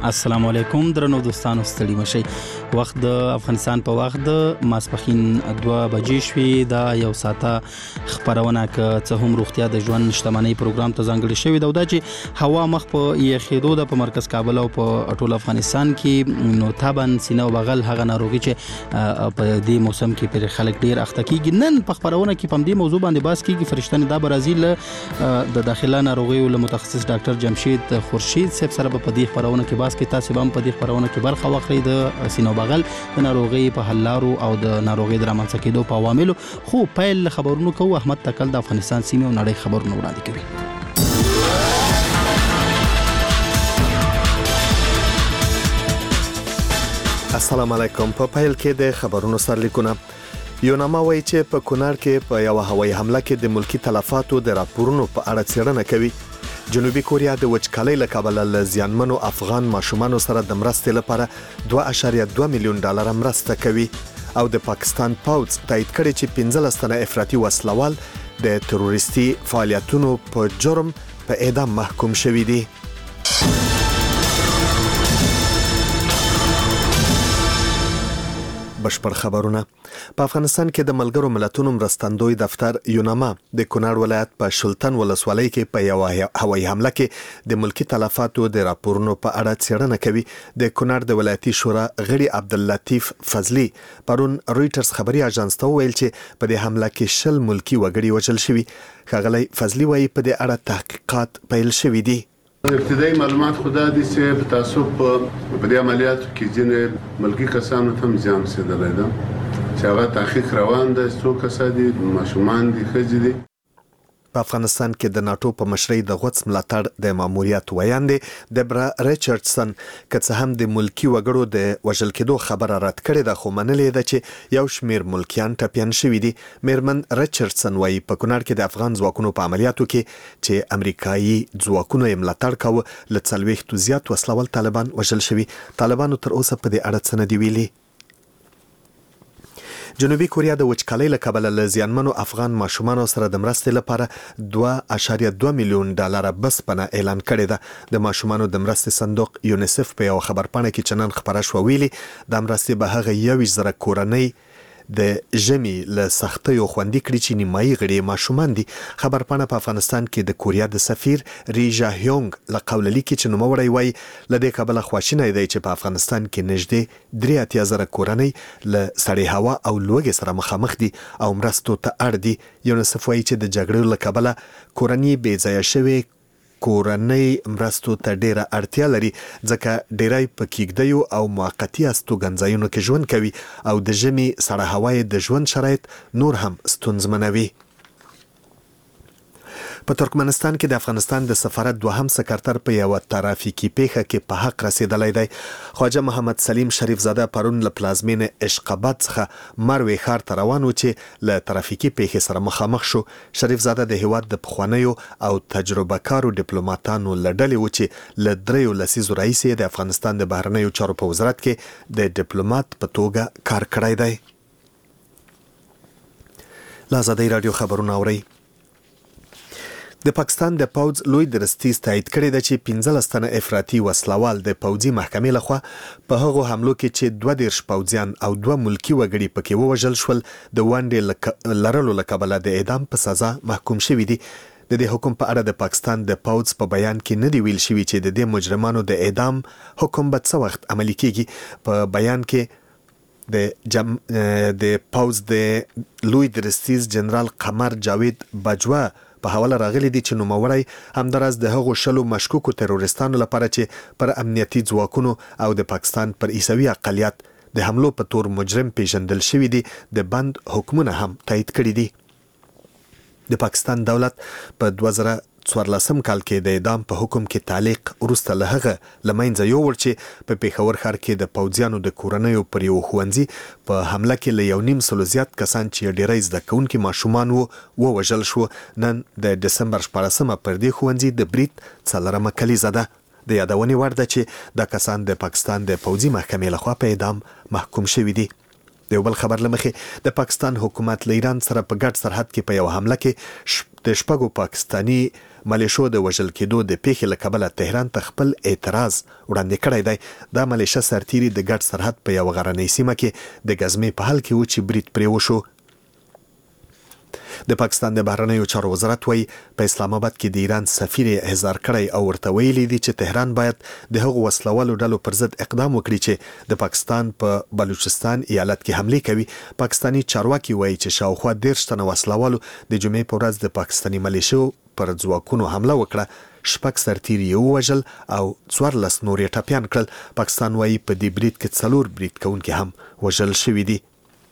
السلام علیکم درنو دوستانو ستړي مشي وخت د افغانستان په وخت د ماسپخین 2 بجې شوې دا یو ساعته خبرونه ک څه هم روغتیا د ژوند شتمنۍ پروګرام ته ځانګړی شوی دا چې هوا مخ په یخېدو د په مرکز کابل او په ټول افغانستان کې نو تابن سینه او بغل هغه ناروغي چې په دې موسم کې پر خلک ډیر اخته کیږي نن په خبرونه کې په دې موضوع باندې بحث کیږي فرشتنه د برازیل د داخله ناروغي او متخصص ډاکټر جمشید خورشید صاحب سره په دې خبرونه کې کې تاسو هم په دې خبرونه کې برخه واخلئ د سینو بغل د ناروغي په حل لارو او د ناروغي د رامنځته کېدو په عواملو خو پیل خبرونو کوو احمد تکل د افغانستان سیمه او نړۍ خبرونه وړاندې کوي. السلام علیکم. په پیل کې د خبرونو سرلیکونه یوناما وایي چې په کونړ کې په یو هوایي حمله کې د ملکی تلفاتو د راپورونو په اړه څېړنه کوي. جنوبي کوریا د وچکالۍ له کبله له زیانمنو افغان ماشومانو سره د مرستې لپاره 2.2 میلیون ډالر مرسته کوي او د پاکستان پوځ تایید کړی چې 15 تنه افراطي وسلوال د تروریستي فعالیتونو په جرم په اعدام محکوم شوي دي. بشپړ خبرونه. په افغانستان کې د ملګرو ملتونو مرستندوی دفتر یوناما د کونړ ولایت په شلتن ولسوالۍ کې په یو هوایي حمله کې د ملکی تلفاتو د راپورونو په اړه څېړنه کوي. د کونړ د ولایتي شورا غړي عبداللطیف فضلی پرون رويټرز خبري اژانس ته ویل چې په دې حمله کې 10 ملکی وګړي وژل شوي. ښاغلی فضلی وایي په دې اړه تحقیقات پیل شوي دي. ابتدایي معلومات خدا دي چې په تاسو په دې عملیاتو کې ځینې ملکی کسانو ته زیان رسیدلی ده چې هغه تحقیق روان ده. څو کسان دي؟ ماشومان دي، ښځې دي. په افغانستان کې د ناتو په مشرۍ د غوڅ ملاتړ د ماموریت ویاندې دبرا ریچارډسن که څه هم د ملکی وګړو د وژل کېدو خبره رد کړې ده خو منلې ده چې یو شمیر ملکیان ټپیان شوي دي. میرمن ریچارډسن وایي په کونړ کې د افغان ځواکونو په عملیاتو کې چې امریکایي ځواکونو یې ملاتړ کاوه له 40 زیات وسلوال طالبان وژل شوي. طالبانو تر اوسه په دې اړه څه نه دي ویلي. جنوبي کوریا د وچکالۍ له کبله له زیانمنو افغان ماشومانو سره د مرستې لپاره 2.2 میلیون ډالر بسپنه اعلان کړې ده. د ماشومانو د مرستې صندوق یونیسف په یو خبرپاڼه کې چنن خبره شو ویلي د مرستې به هغه 1,000 کورنۍ د ژمي له سختیو خوندي کړي چې نیمایي غړي ماشومان دي. خبرپاڼه په افغانستان کې د کوریا د سفیر ری جا هیونګ له قوله لیکي چې نوموړی وایي له دې کبله خواشینی دی چې په افغانستان کې نږدې 3,000 کورنۍ له سړې هوا او لوږې سره مخامخ دي او مرستو ته اړ دي. یونیسف وایي چې د جګړې له کبله کورنۍ بې ځایه شوې کورنۍ مرستو ته ډیره اړتیا لري ځکه ډیری په کېږدیو او موقتي استوګنځایونو کې ژوند کوي او د ژمي سړه هوا د ژوند شرایط نور هم ستونزمنوي. په ترکمنستان کې د افغانستان د سفارت دوهم سکرتر په یو ترافیکي پیښه کې په حق رسیدلی دی. خواجه محمد سلیم شریف زاده پرون له پلازمینې اشقاباد څخه مروې ښار ته روان و چې له ترافیکي پیښې سره مخامخ شو. شریف زاده د هیواد د پخوانیو او تجربه کارو ډیپلوماټانو له ډلې و چې له 3 لسیزو راهیسې د افغانستان د بهرنیو چارو په وزارت کې د ډیپلوماټ په توګه کار کړی دی. له ازادۍ راډیو خبرونه اورئ. د پاکستان د پوځ لوی درستیز تایید کړی ده چې 15 تنه افراطي وسلوال د پوځي محکمې لخوا په هغو حملو کې چې 22 پوځیان او 2 ملکی وګړي پکې ووژل شول د وانډې لرلو له کبله د اعدام په سزا محکوم شوي دي. د دې حکم په اړه د پاکستان د پوځ په بیان کې نه دی ویل شوی چې د دې مجرمانو د اعدام حکم به څه وخت عملي کیږي. په بیان کې د پوځ د لوی درستیز جنرال قمر جاوید باجوا په حواله راغلي دي چې نوموړی همداراز د هغو 10 مشکوکو تروریستانو لپاره چې پر امنیتي ځواکونو او د پاکستان پر عیسوي اقلیت د حملو په تور مجرم پیژندل شوی دي د بند حکمونه هم تایید کړي دي. د پاکستان دولت په 2014 کال کې د اعدام په حکم کې تعلیق وروسته له هغه له منځه یووړ چې په پیښور ښار کې د پوځیانو د کورنیو پر یو ښوونځي په حمله کې له 1.5 زیات کسان چې ډیری زده کوونکي ماشومان ووژل شو. نن د دسمبر 14 پر دې ښوونځي د برید 4مه کلیزه ده. د یادونې وړ ده چې دا کسان د پاکستان د پوځي محکمې لخوا په اعدام محکوم شوي دي. د یو بل خبر لمخې د پاکستان حکومت له ایران سره په ګډ سرحد کې په یو حمله کې د 6 پاکستاني ملیشو د وژل کېدو د پیښې له کبله تهران ته خپل اعتراض وړاندې کړی دی. دا ملیشه سرتیري د ګډ سرحد په یو غرنۍ سیمه کې د ګزمې په حل کې و چې برید پرې وشو. د پاکستان د بهرنیو چارو وزارت وایي په اسلام آباد کې د ایران سفیر احضار کړی او ورته ویلي دي چې تهران باید د هغو وسلوالو ډلو پر ضد اقدام وکړي چې د پاکستان په بلوچستان ایالت کې حمله کوي. پاکستانی چارواکي وایي چې شاوخوا 10 تنه وسلوالو د جمعې په ورځ د پاکستانی ملیشو پر ځواکونو حمله وکړه. 6 سرتیري ووژل او 14 نور یې ټپیان کړل. پاکستان وایي په دې برید کې 4 برید کوونکي هم وژل شوي دي.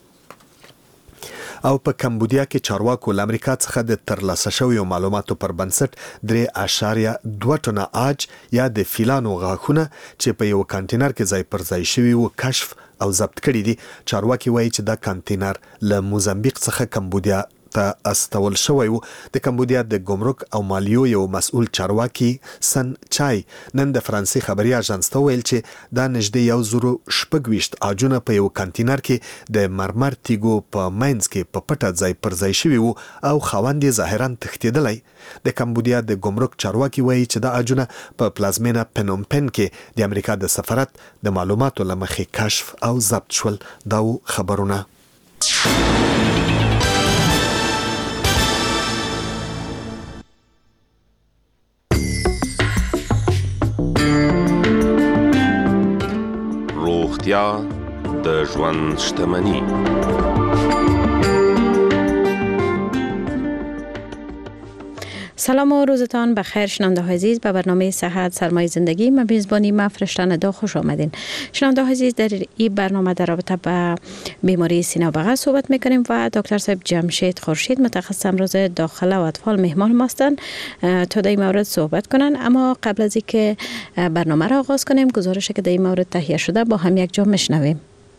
او په کمبودیا کې چارواکو له امریکا څخه د ترلاسه شویو معلوماتو پر بنسټ 3.2 ټنه عاج یا د فیلانو غاښونه چې په یو کانټینر کې ځای پر ځای شوي وو کشف او ضبط کړي دي. چارواکي وایي چې دا کانټینر له موزمبیق څخه کمبودیا ته استول شوی وو. د کمبودیا د ګمرک او مالیو یو مسؤل چارواکي سن چای نن د فرانسې خبري اژانس ته ویل چې دا نږدې 126 عاجونه په یو کانټینر کې د مرمر تیګو په ماینز کې په پټه ځای پر ځای شوي وو او خاوند یې ظاهرا تښتېدلی. د کمبودیا د ګمرک چارواکي وایي چې دا عاجونه په پلازمینه پنوم پن کې د امریکا د سفارت د معلوماتو له مخې کشف او ضبط شول. دا خبرونه. روغتیا د ژوند شتمني. سلام و روزتان بخیر شنونده عزیز، به برنامه صحت سرمایه زندگی من میزبانی فرشته ندا خوش آمدین. شنونده عزیز، در این برنامه در رابطه با بیماری سینه و بغل صحبت میکنیم و دکتر صاحب جمشید خورشید متخصص امراض داخله و اطفال مهمان ما هستند تا در این مورد صحبت کنن. اما قبل از اینکه برنامه را آغاز کنیم گزارشی که در این مورد تهیه شده با هم یک جا میشنویم.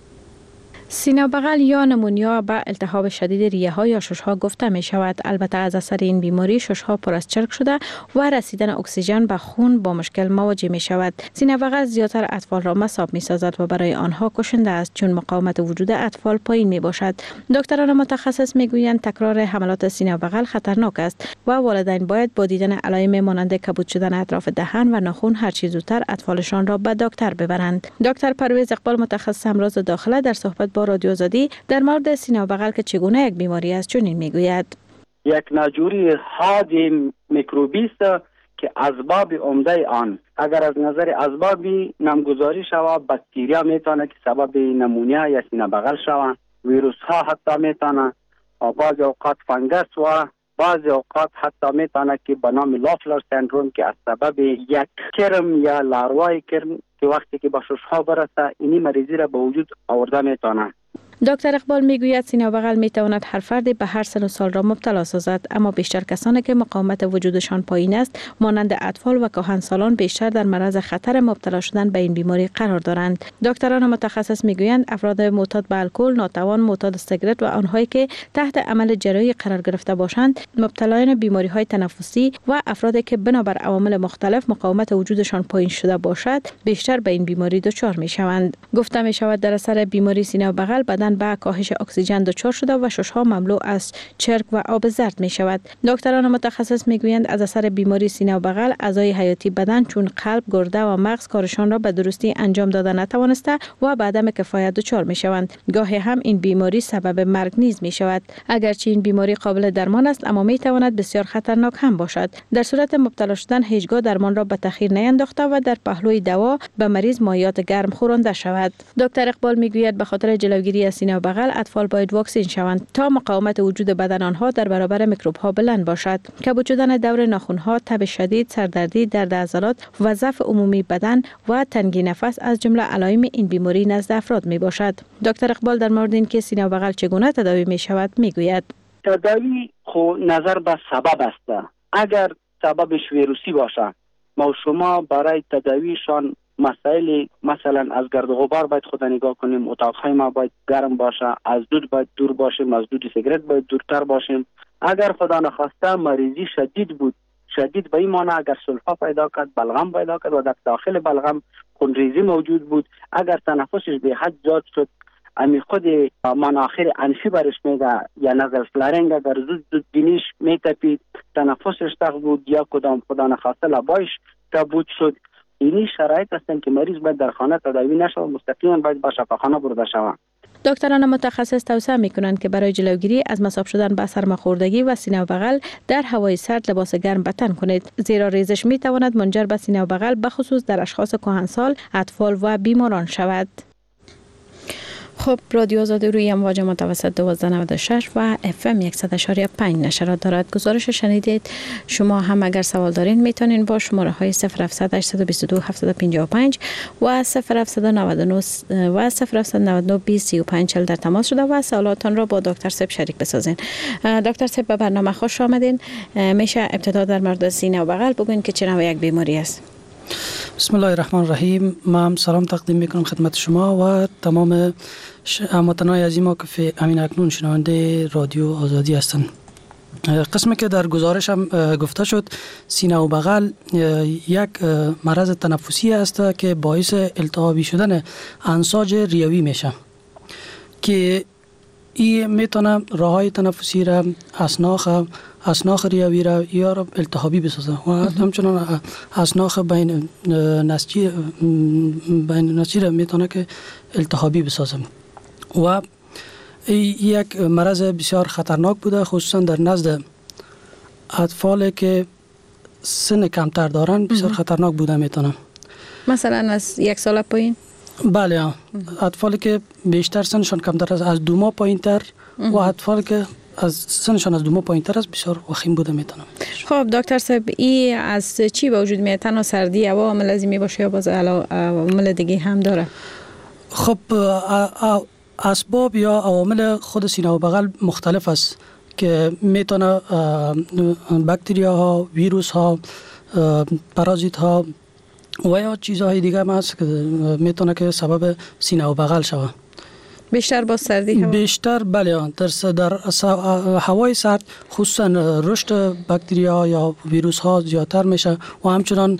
سینه و بغل یا نمونیا به التهاب شدید ریه ها یا ششها گفته می شود. البته از اثر این بیماری ششها پر از چرک شده و رسیدن اکسیژن به خون با مشکل مواجه می شود. سینه و بغل زیادتر اطفال را مصاب می سازد و برای آنها کشنده است چون مقاومت وجود اطفال پایین می باشد. دکتران متخصص می گویند تکرار حملات سینه و بغل خطرناک است و والدین باید با دیدن علائم مانند کبود شدن اطراف دهان و ناخن هر چه زودتر اطفالشان را به دکتر ببرند. دکتر پرویز اقبال متخصص امراض داخله در صحبت با رادیو آزادی در مورد سینه و بغل که چگونه یک بیماری است چنین میگوید. یک ناجوری حاد میکروبی است که اسباب عمده آن اگر از نظر اسبابی نامگذاری شود باکتریا میتونه که سبب نمونیا یا سینه بغل شود، ویروس ها حتی میتونه، بعض اوقات فنگس و بعض اوقات حتی میتونه که به نام لافلر سندروم که از سبب یک کرم یا لاروای کرم که وقتی که به ششها برسه اینی مریضی را به وجود آورده میتونه. دکتر اقبال میگوید سینه و بغل میتواند هر فردی به هر سن و سال را مبتلا سازد، اما بیشتر کسانی که مقاومت وجودشان پایین است مانند اطفال و کهنسالان بیشتر در معرض خطر مبتلا شدن به این بیماری قرار دارند. دکتران متخصص میگویند افراد معتاد به الکل، ناتوان، معتاد سیگارت و آنهایی که تحت عمل جراحی قرار گرفته باشند، مبتلایان بیماری های تنفسی و افرادی که بنابر عوامل مختلف مقاومت وجودشان پایین شده باشد بیشتر به این بیماری دچار میشوند. گفته می شود در اثر بیماری سینه و بغل بدن به کاهش اکسیژن دچار شده و ششها مملو از چرک و آب زرد می شود. دکتران متخصص می گویند از اثر بیماری سینه و بغل اعضای حیاتی بدن چون قلب، گرده و مغز کارشان را به درستی انجام داده نتوانسته و به عدم کفایت دچار می شوند. گاهی هم این بیماری سبب مرگ نیز می شود. اگرچه این بیماری قابل درمان است اما می تواند بسیار خطرناک هم باشد. در صورت مبتلا شدن هیچگاه درمان را به تأخیر نینداخته و در پهلوی دوا به مریض مایعات گرم خورانده شود. دکتر اقبال می گوید به خاطر جلوگیری از سینه و بغل اطفال باید واکسین شوند تا مقاومت وجود بدن آنها در برابر میکروب ها بلند باشد. کبود شدن دور ناخن ها، تب شدید، سردردی، درد عضلات و ضعف عمومی بدن و تنگی نفس از جمله علائم این بیماری نزد افراد می باشد. دکتر اقبال در مورد اینکه سینه و بغل چگونه تداوی می شود می گوید. تداوی خو نظر به سبب است. اگر سببش ویروسی باشه ما شما برای تداویشان مسائل مثلا از گرد و غبار باید خود نگاه کنیم، اتاقهای ما باید گرم باشه، از دود باید دور باشیم، از دود سیگارت باید دورتر باشیم. اگر خدا نخواسته مریضی شدید بود، شدید به این معنی اگر سلفا پیدا کرد، بلغم پیدا کرد و در داخل بلغم خونریزی موجود بود، اگر تنفسش به حد زیاد شد، امی خود مناخیر انفی برش میده یا نزل فلارنگ اگر زود بینیش میتپید تنفسش تق بود یا کدام خدا نخواسته لبایش کبود شد. اینی شرایط هستند که مریض باید در خانه تداوی نشود، مستقیما باید به شفاخانه برده شود. دکتران متخصص توصیه میکنند که برای جلوگیری از مصاب شدن به سرماخوردگی و سینه و بغل در هوای سرد لباس گرم به تن کنید، زیرا ریزش میتواند منجر به سینه و بغل بخصوص در اشخاص کهنسال، اطفال و بیماران شود. خب رادیو آزادی روی امواج متوسط 1296 و FM 100.5 نشرات دارد. گزارش شنیدید. شما هم اگر سوال دارین میتونین با شماره های 0700 822 755 و 0799 و 0799 2035 در تماس شده و سوالاتان را با دکتر صاحب شریک بسازین. دکتر صاحب به برنامه خوش آمدین. میشه ابتدا در مورد سینه و بغل بگوین که چه نوع یک بیماری است؟ بسم الله الرحمن الرحیم. من سلام تقدیم میکنم خدمت شما و تمام هموطنان عزیز که همین اکنون شنونده رادیو آزادی هستند. قسمی که در گزارش هم گفته شد، سینه و بغل یک مرض تنفسی است که باعث التهابی شدن انساج ریوی میشه که این میتونه راههای تنفسی را، اسناخ ریوی را یا التهابی بسازه و همچنان اسناخ بین نسجی را میتونه که التهابی بسازه و یک مرض بسیار خطرناک بوده، خصوصا در نزد اطفالی که سن کمتر دارن بسیار خطرناک بوده میتونه. مثلا از 1 سال پایین؟ بله، اطفالی که بیشتر سنشان کمتر است، از 2 ماه پایین تر و اطفالی که از سنشان از 2 ماه پایین تر است بسیار وخیم بوده میتونه. خب دکتر صاحب، این از چی به وجود میاد؟ تنها سردی هوا عامل لازمی باشه یا باز عوامل دیگه هم داره؟ خب اسباب یا عوامل خود سینه و بغل مختلف است که میتونه باکتریا ها، ویروس ها، پارازیت ها و یا چیزهای دیگه هم هست که میتونه که سبب سینه و بغل شود. بیشتر با سردی هوا؟ بیشتر بله، در هوای سرد خصوصا رشد باکتریا یا ویروس ها زیادتر میشه و همچنان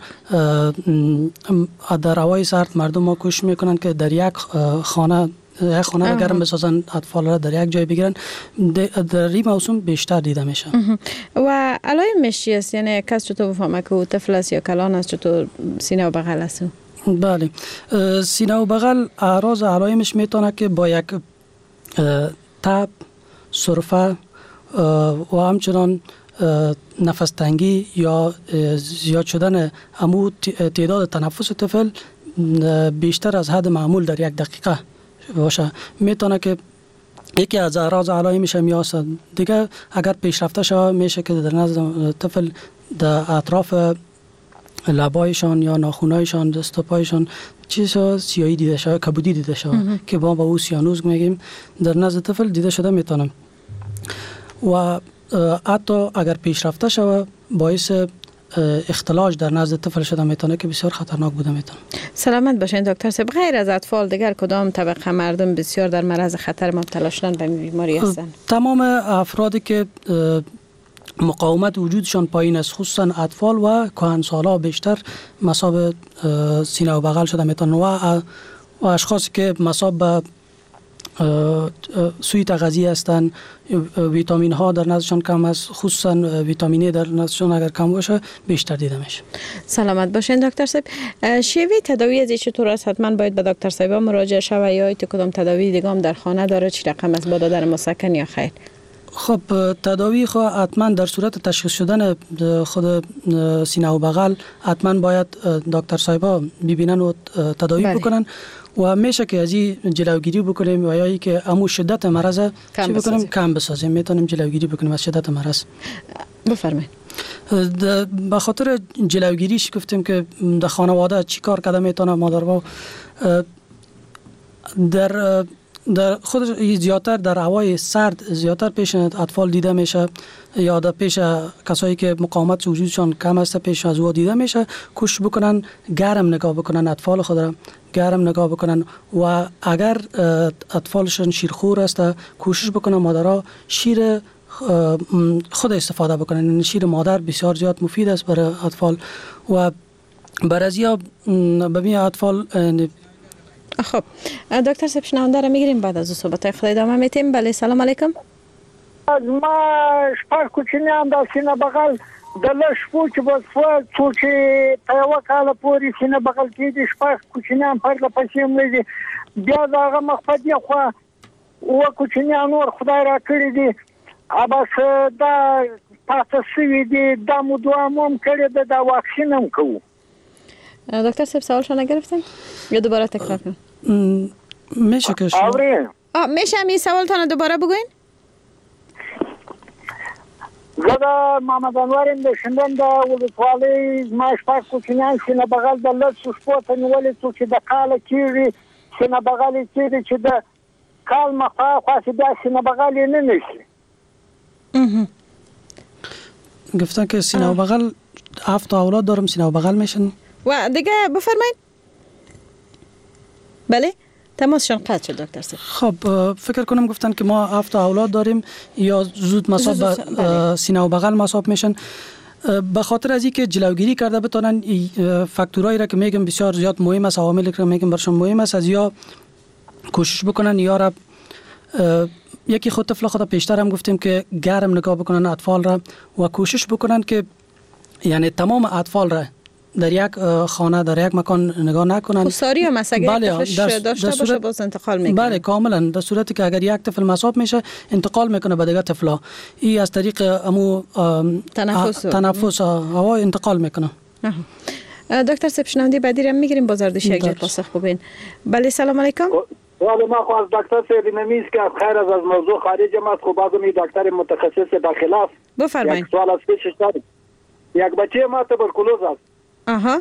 در هوای سرد مردم ها کوشش میکنن که در یک خانه را گرم بسازن، اطفال را در یک جای بگیرن. در این موسم بیشتر دیده میشه. و علائمش چی است؟ یعنی کس چطور بفهمه که او طفل است یا کلان است، چطور سینه و بغل است؟ بله، سینه و بغل اعراض علائمش میتونه که با یک تب، سرفه و همچنان نفس تنگی یا زیاد شدن تعداد تنفس طفل بیشتر از حد معمول در 1 دقیقه باشه، میتونه که یکی از اعراض علائمش میاست. دیگه اگر پیشرفته شود میشه که در نزد طفل در اطراف لبایشان یا ناخونایشان، دست و پایشان چیزا سیاهی دیده شود، کبودی دیده شود که با او سیانوز میگیم، در نزد طفل دیده شده میتونه و حتی اگر پیشرفته شود باعث اختلاج در نزد طفل شده میتونه که بسیار خطرناک بوده میتونه. سلامت باشین دکتر صاحب. غیر از اطفال دیگر کدام طبقه مردم بسیار در معرض خطر مبتلا شدن به بیماری هستند؟ تمام افرادی که مقاومت وجودشان پایین است، خصوصا اطفال و کهنسالا بیشتر مصاب سینه و بغل شده میتونه و اشخاصی که مصاب به سوی تغذیه هستند، ویتامین ها در نزدشان کم است، خصوصا ویتامین در نزدشان اگر کم باشه بیشتر دیده میشه. سلامت باشین دکتر صاحب. شیوه تداوی از چطور است؟ حتما باید به دکتر صاحب مراجعه شود یا تو کدام تداوی دیگه هم در خانه داره؟ چی رقم است با دادن مسکن یا خیر؟ خب تداوی خود حتما در صورت تشخیص شدن خود سینه و بغل حتما باید دکتر صاحبا ببینن و تداوی بکنن و میشه که از این جلوگیری بکنیم و یا ای که همون شدت مرض چی بکنیم کم بسازیم، میتونیم جلوگیری بکنیم از شدت مرض. بفرمایید. به خاطر جلوگیریش گفتیم که در خانواده چی کار کرده میتونه مادر در خود زیادتر در هوای سرد زیادتر پیش اطفال دیده میشه یا در پیش کسایی که مقاومت وجودشان کم است پیش از او دیده میشه. کوشش بکنن گرم نگاه بکنن، اطفال خود را گرم نگاه بکنن و اگر اطفالشان شیرخور است کوشش بکنن مادرها شیر خود استفاده بکنن. شیر مادر بسیار زیاد مفید است برای اطفال و برای ببین اطفال. خب دکتر صاحب شنونده را میگیریم بعد از صحبت خدای ادامه میتیم. بله سلام علیکم. از ما شپږ کوچنیان د سینه بغل د لشپو چې بسفه څو چې په یو کال پورې سینه بغل کې د شپږ کوچنیان پر لپسې ملي بیا دغه مخفدي خو و کوچنیان نور خدای را کړی دي ابس دا پاتې شوی دي د مدوامم کړی د واکسین هم کوو. دکتر صاحب سوالشو نگرفتن یا دوباره تکرار کنم؟ میشه که شما میشه همین سوالتان دوباره بگوین؟ زده محمد انوریم د شندن د ولسوالۍ ما شپږ کوچنیان سینه بغل د لسو شپو ته نیولې څو چې د کاله کېږي سینه بغل یې کېږي چې د کال مخه خاصی بیا سینه بغل یې نه نشي. گفتن که سینه و بغل 7 اولاد دارم سینه و بغل میشن و دیگه بفرمایید. بله تماسشون قطع شد دکتر صاحب. خب فکر کنم گفتن که ما 7 اولاد داریم یا زود مصاب سینه و بغل مصاب میشن. به خاطر از اینکه جلوگیری کرده بتونن فاکتورایی را که میگم بسیار زیاد مهم است، عواملی که میگم برشون مهم است، از یا کوشش بکنن یا را یکی خود طفل خود پیشتر هم گفتیم که گرم نگاه بکنن اطفال را و کوشش بکنن که یعنی تمام اطفال را در یک خانه در یک مکان نگاه نکنن. خساری هم است اگر طفلش داشته باشه باز انتقال میکنه. بله کاملا در صورتی که اگر یک طفل مصاب میشه انتقال میکنه به دیگه طفلا. این از طریق امو تنفس هوا انتقال میکنه. دکتر صاحب شنونده بعدی رو میگیریم بازاردش یک جای پاسخ ببین. بله سلام علیکم. ولی ما خواست دکتر صاحب نمیست که خیر از موضوع خارج ما خب بازم دکتر متخصص داخلاف بفرمایید. یک سوال از پیش دارم. یک بچه ما تبرکلوز است. آها.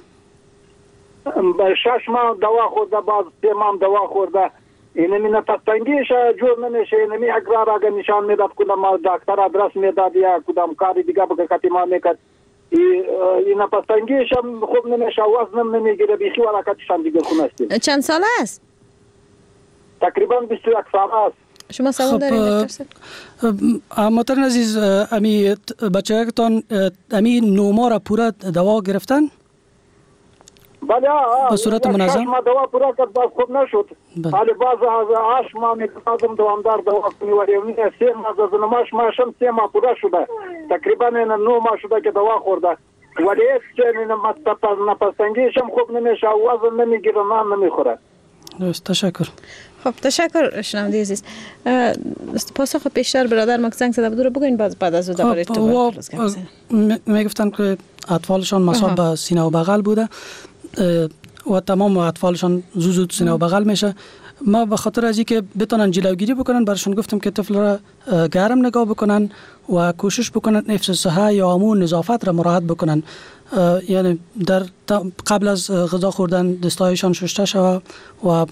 6 ماه دوا خورده باز 3 ماه دوا خورده اینمی نفستنگیش جور نمیشه اینمی اقرار اگر نشان میداد کدام دکتر آدرس میداد یا کدام کاری دیگه بگه کتیما میکرد این نفستنگیش خوب نمیشه وزنم نمیگیره بیخی ورکتشان دیگه خونستی. چند ساله است؟ تقریبا 21 ساله است. شما سوال دارید دکتر صاحب؟ محترم عزیز امی بچه‌تان امی 9 ماه را پورا دوا گرفتن؟ بله به صورت منظم ما دوا پورا کرد باز خوب نشد. ولی باز از 8 ماه می‌خواستم دوامدار دوا کنی ولی اون 3 ماه از نماش ماشم 3 ماه پورا شده. تقریبا 9 ماه شده که دوا خورده. ولی چه نفستنگیشم خوب نمیشه وزن نمیگیره نان نمیخوره. درست تشکر. خب تشکر شنونده عزیز. پاسخ پیشتر برادر ما زنگ زده بود رو بگوین بعد از دوباره توبرکلوز میگفتن که اطفالشان مصاب به سینه و بغل بوده و تمام اطفالشان زود سینه و بغل میشه. ما به خاطر از اینکه بتونن جلوگیری بکنن برشون گفتم که طفل را گرم نگاه بکنن و کوشش بکنن حفظ صحه یا امور نظافت را مراعات بکنن. یعنی در قبل از غذا خوردن دستایشان شسته شود و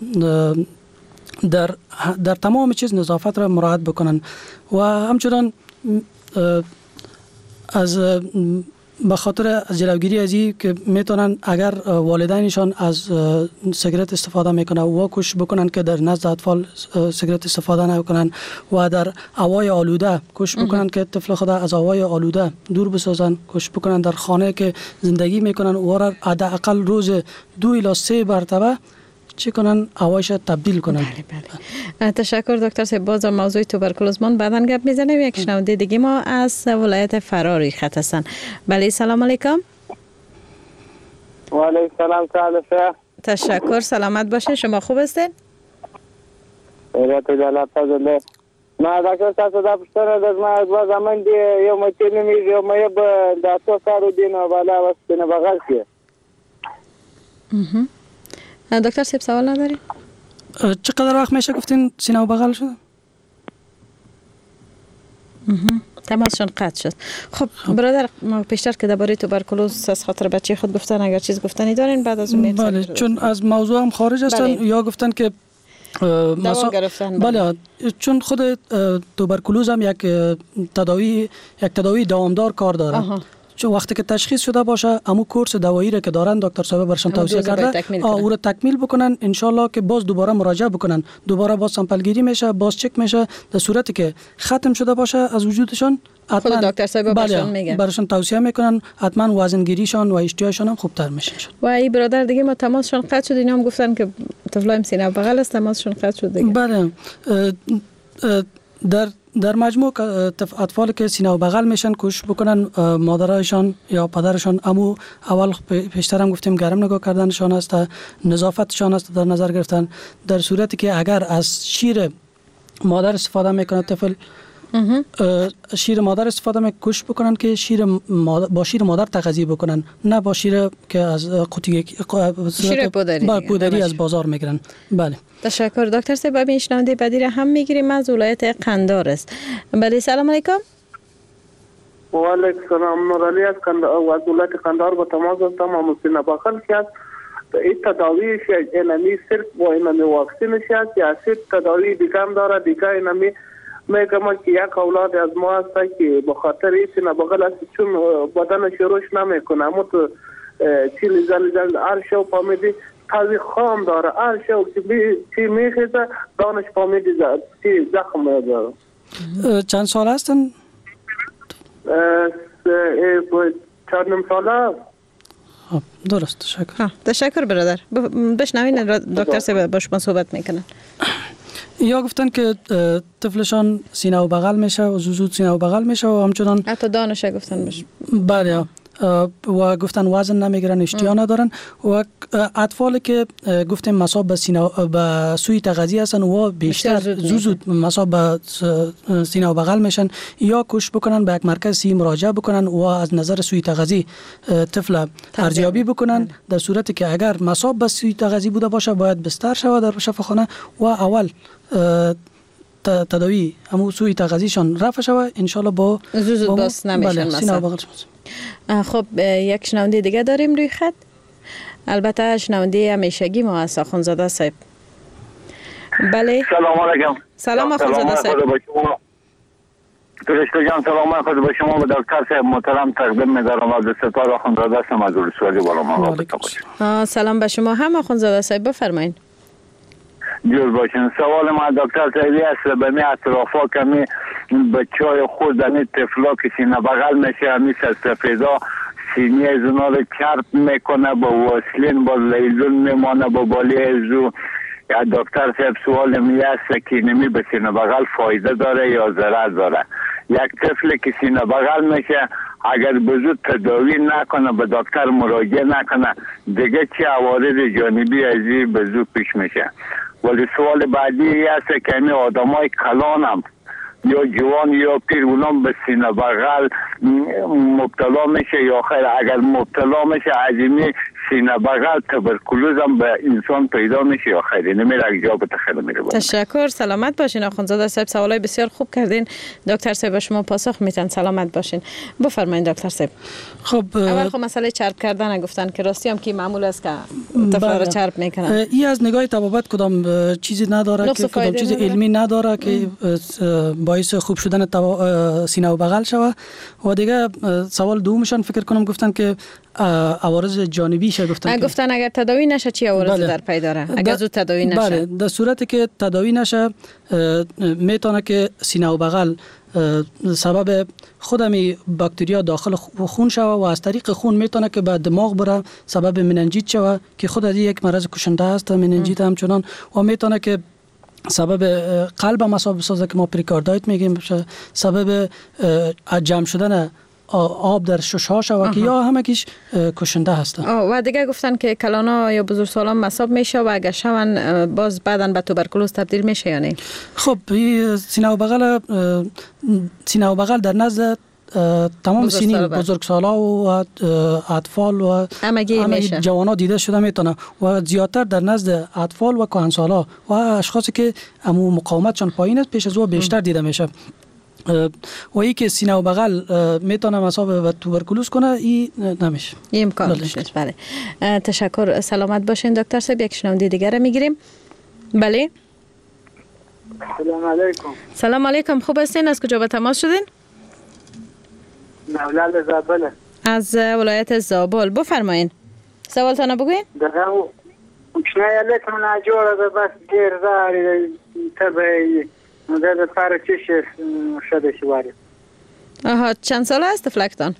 در تمام چیز نظافت را مراعات بکنن و همچنان از به خاطر از جلوگیری از این که میتونن اگر والدینشان از سیگرت استفاده میکنن و کوشش بکنن که در نزد اطفال سیگرت استفاده نکنن و در هوای آلوده کوشش بکنن که طفل خود از هوای آلوده دور بسازن. کوشش بکنن در خانه که زندگی میکنن و را حداقل روز 2 الی 3 مرتبه چی کنن هوایش تبدیل کنن. بله. تشکر دکتر صاحب. باز موضوع توبرکلوز من بعداً گپ میزنیم. یک شنونده دیگه ما از ولایت فراری خط هستن. بله سلام علیکم. و علیکم سلام. تعالفه. تشکر سلامت باشین. شما خوب هستین؟ خیرت جلال فضله. ما دکتر صاحب دا پشتنه از ما از زمان دی یو مچې نمیږي یو مې به د تاسو کارو دینه بالا وسته بغل کې. دکتر صاحب سوال نداری؟ چقدر وقت میشه گفتین سینه و بغل شده؟ تماسشون قطع شد. خب برادر ما پیشتر که درباره توبرکلوز از خاطر بچه خود گفتن اگر چیز گفتنی دارین بعد از اون بله چون از موضوع هم خارج هستن. یا گفتن که دوا گرفتن. بله چون خود توبرکلوز هم یک تداوی دوامدار کار داره. چون وقتی که تشخیص شده باشه امو کورس دوایی را که دارن دکتر صاحب برشان توصیه کرده او را تکمیل بکنن ان شاء الله که باز دوباره مراجعه بکنن، دوباره باز سامپل گیری میشه، باز چک میشه. در صورتی که ختم شده باشه از وجودشان حتما دکتر صاحب برشان میگن برشان توصیه میکنن حتما وزن گیریشان و اشتیاشان هم خوبتر میشه. و این برادر دیگه ما تماسشون قطع شد. اینا هم گفتن که طفلایم سینه بغل است تماسشون قطع شد دیگه. بله در در مجموع اطفال که سینه و بغل میشن کوشش بکنن مادرایشان یا پدرشان امو اول پیشتر هم گفتیم گرم نگاه کردنشان است، نظافتشان است در نظر گرفتن. در صورتی که اگر از شیر مادر استفاده میکنه طفل، شیر مادر استفاده میکنن کوشش بکنن که با شیر مادر تغذیه بکنن، نه با شیر که از قوطی شیر پودری از بازار میگیرن. بله تشکر دکتر صاحب. ببین شنونده بعدی را هم میگیریم از ولایت قندار است. بله سلام علیکم. و علیکم السلام. نورالی از ولایت قندار با تماس هستم. مسین بغل که این تداویش اینمی صرف با اینمی واکسینش است یا صرف تداوی دیگه هم داره؟ دیگه اینمی میگم که یک اولاد از ما هست که به خاطر این سینه بغل است چون بدنش روش نمیکنه، اما تو چیلی زل عرشه و پامیدی تازی خام داره، عرشه و چی میخیزه دانش پامیدی چی زخم داره. چند سال هستن؟ 4 ساله. درست. تشکر. تشکر برادر. بشنوین دکتر صاحب با شما صحبت میکنن. یا گفتن که طفلشان سینه و بغل میشه و زود سینه و بغل میشه و همچنان حتی دانش گفتن بشه. بله و گفتن وزن نمیگیرن، اشتها ندارن و اطفالی که گفتیم مصاب به به سوی تغذیه هستن و بیشتر زود مصاب به سینه و بغل میشن، یا کوشش بکنن به یک مرکز صحی مراجعه بکنن و از نظر سوی تغذیه طفل ارزیابی بکنن. در صورتی که اگر مصاب به سوی تغذیه بوده باشه باید بستر شود در شفاخانه و اول تداوی همون سوی تغذیهشان رفع شود ان شاء الله با زود باز نمیشن مثلا. خب یک شنونده دیگه داریم روی خط، البته شنونده همیشگی ما هست آخوندزاده صاحب. بله سلام علیکم. سلام آخوندزاده صاحب. فرشته جان سلام خود به شما و دکتر صاحب محترم تقدیم می‌دارم. از ستاره آخوندزاده هستم از ولسوالی بالا. سلام به شما هم آخوندزاده صاحب، بفرمایید. جور باشین. سوال ما دکتر صاحبی است به می اطرافا کمی بچهای خود دنی طفلا که سینه بغل میشه همی سفیدا سینه از اونا رو چرب میکنه با واسلین با لیزون میمانه با بالی ازو. یا دکتر صاحب سوال می است که نمی به سینه بغل فایده داره یا ضرر داره؟ یک طفل که سینه بغل میشه اگر بزود تداوی نکنه به دکتر مراجعه نکنه دیگه چه عوارض جانبی ازی بزود پیش میشه؟ ولی سوال بعدی است که همین آدمای کلان هم یا جوان یا پیر اونام به سینه بغل مبتلا میشه یا خیر اگر مبتلا میشه عظیمی سینه بغل تبرکلوز هم به انسان پیدا میشه یا خیر نمیره یک جا به تخیل میره. تشکر، سلامت باشین آخوندزاده صاحب. سوالای بسیار خوب کردین دکتر صاحب، شما پاسخ میتن. سلامت باشین. بفرمایید دکتر صاحب. خب اول خب مسئله چرب کردن گفتن که راستی هم که معمول است که طفل رو چرب میکنن. این از نگاه طبابت کدام چیزی نداره که کدام چیز علمی نداره که باعث خوب شدن سینه و بغل شوه. و دیگه سوال دومشان فکر کنم گفتن که عوارض جانبی شه گفتن اگر تداوی نشه چی عوارض در پی داره؟ اگر زود تداوی نشه بله در صورتی که تداوی نشه میتونه که سینه و بغل سبب خودمی باکتریا داخل خون شوه و از طریق خون میتونه که به دماغ بره سبب مننجیت شوه که خود از یک مرض کشنده است مننجیت همچنان و میتونه که سبب قلب هم اصاب بسازه که ما پریکاردایت میگیم، سبب جمع شدن آب در ششها شوه که یا همکیش کشنده هستن. و دیگه گفتن که کلانا یا بزرگسالان مصاب میشه و اگر شون باز بعدن به توبرکلوز تبدیل میشه یا نه؟ خب سینه و بغل در نزد تمام سنین بزرگسالا و اطفال و همه جوانا دیده شده میتونه و زیادتر در نزد اطفال و کهنسالا و اشخاصی که امو مقاومتشان پایین است پیش از او بیشتر دیده میشه. و ای که سینه و بغل میتونه مصاب به توبرکلوز کنه این نمیشه، این امکان نیست. بله تشکر، سلامت باشین دکتر صاحب. یک شنونده دیگه میگیریم. بله سلام علیکم. سلام علیکم، خوب هستین؟ از کجا به تماس شدین؟ مولد زابل از ولایت زابل. بفرمایین سوالتان بگوین. مشنا علیکم ناجوره بس دیر زاری تبعی مدد فار چش شده شواری. آها چند ساله است فلکتان؟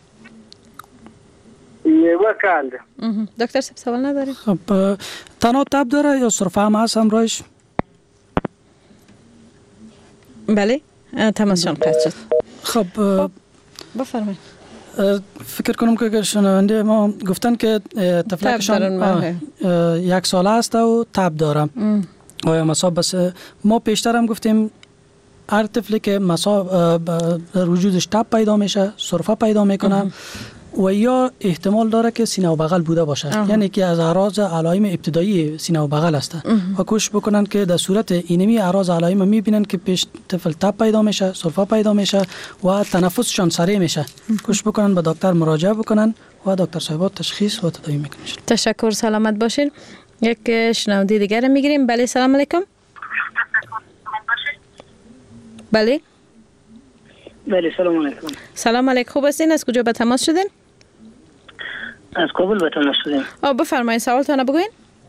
یه وکالده. دکتر صاحب سوال نداری؟ خب تنها تب داره یا سرفه هم هست همراهش؟ بله تماسشان قطع شد. خب بفرمایید. فکر کنم که شنونده ما گفتن که طفلکشان 1 ساله است و تب داره. آیا مصاب بس ما پیشتر هم گفتیم هر طفلی که مصاب در وجودش تب پیدا میشه، سرفه پیدا میکنه و یا احتمال داره که سینه و بغل بوده باشه. یعنی که از اعراض علائم ابتدایی سینه و بغل است و کوشش بکنن که در صورت اینمی اعراض علائم میبینن که پیش طفل تب پیدا میشه، سرفه پیدا میشه و تنفسشان سریع میشه. کوشش بکنن به دکتر مراجعه بکنن و دکتر صاحب تشخیص و تداوی میکنن. تشکر، سلامت باشین. یک شنونده دیگر میگیریم. بله سلام علیکم. بله سلام علیکم. سلام علیکم. خوب هستین؟ از کجا به تماس شدین؟ از کابل به تماس شدیم. بفرمایید سوالتون بگوین.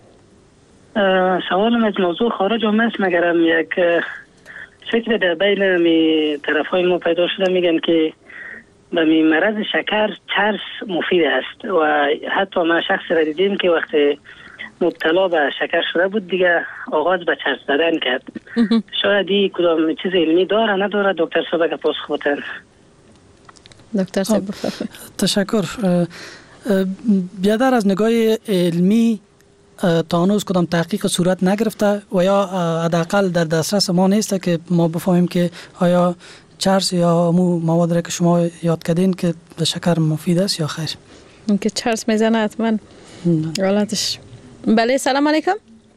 سوالم از موضوع خارج است، مگرم یک فکر در بین می طرفای ما پیدا شده، میگن که به می مرض شکر چرس مفید است و حتی ما شخص را دیدیم که وقتی مبتلا به شکر شده بود دیگه آغاز به چرس زدن کرد. شاید این کدام چیز علمی داره نداره؟ دکتر صاحب که پاسخ بدن. دکتر صاحب بفرمایید. تشکر. بیادر از نگاه علمی تا هنوز کدام تحقیق صورت نگرفته و یا حداقل در دسترس ما نیست که ما بفهمیم که آیا چرس یا مواد را که شما یاد کردین که به شکر مفید است یا خیر. اینکه چرس میزنه حتما حالتش. بله سلام علیکم.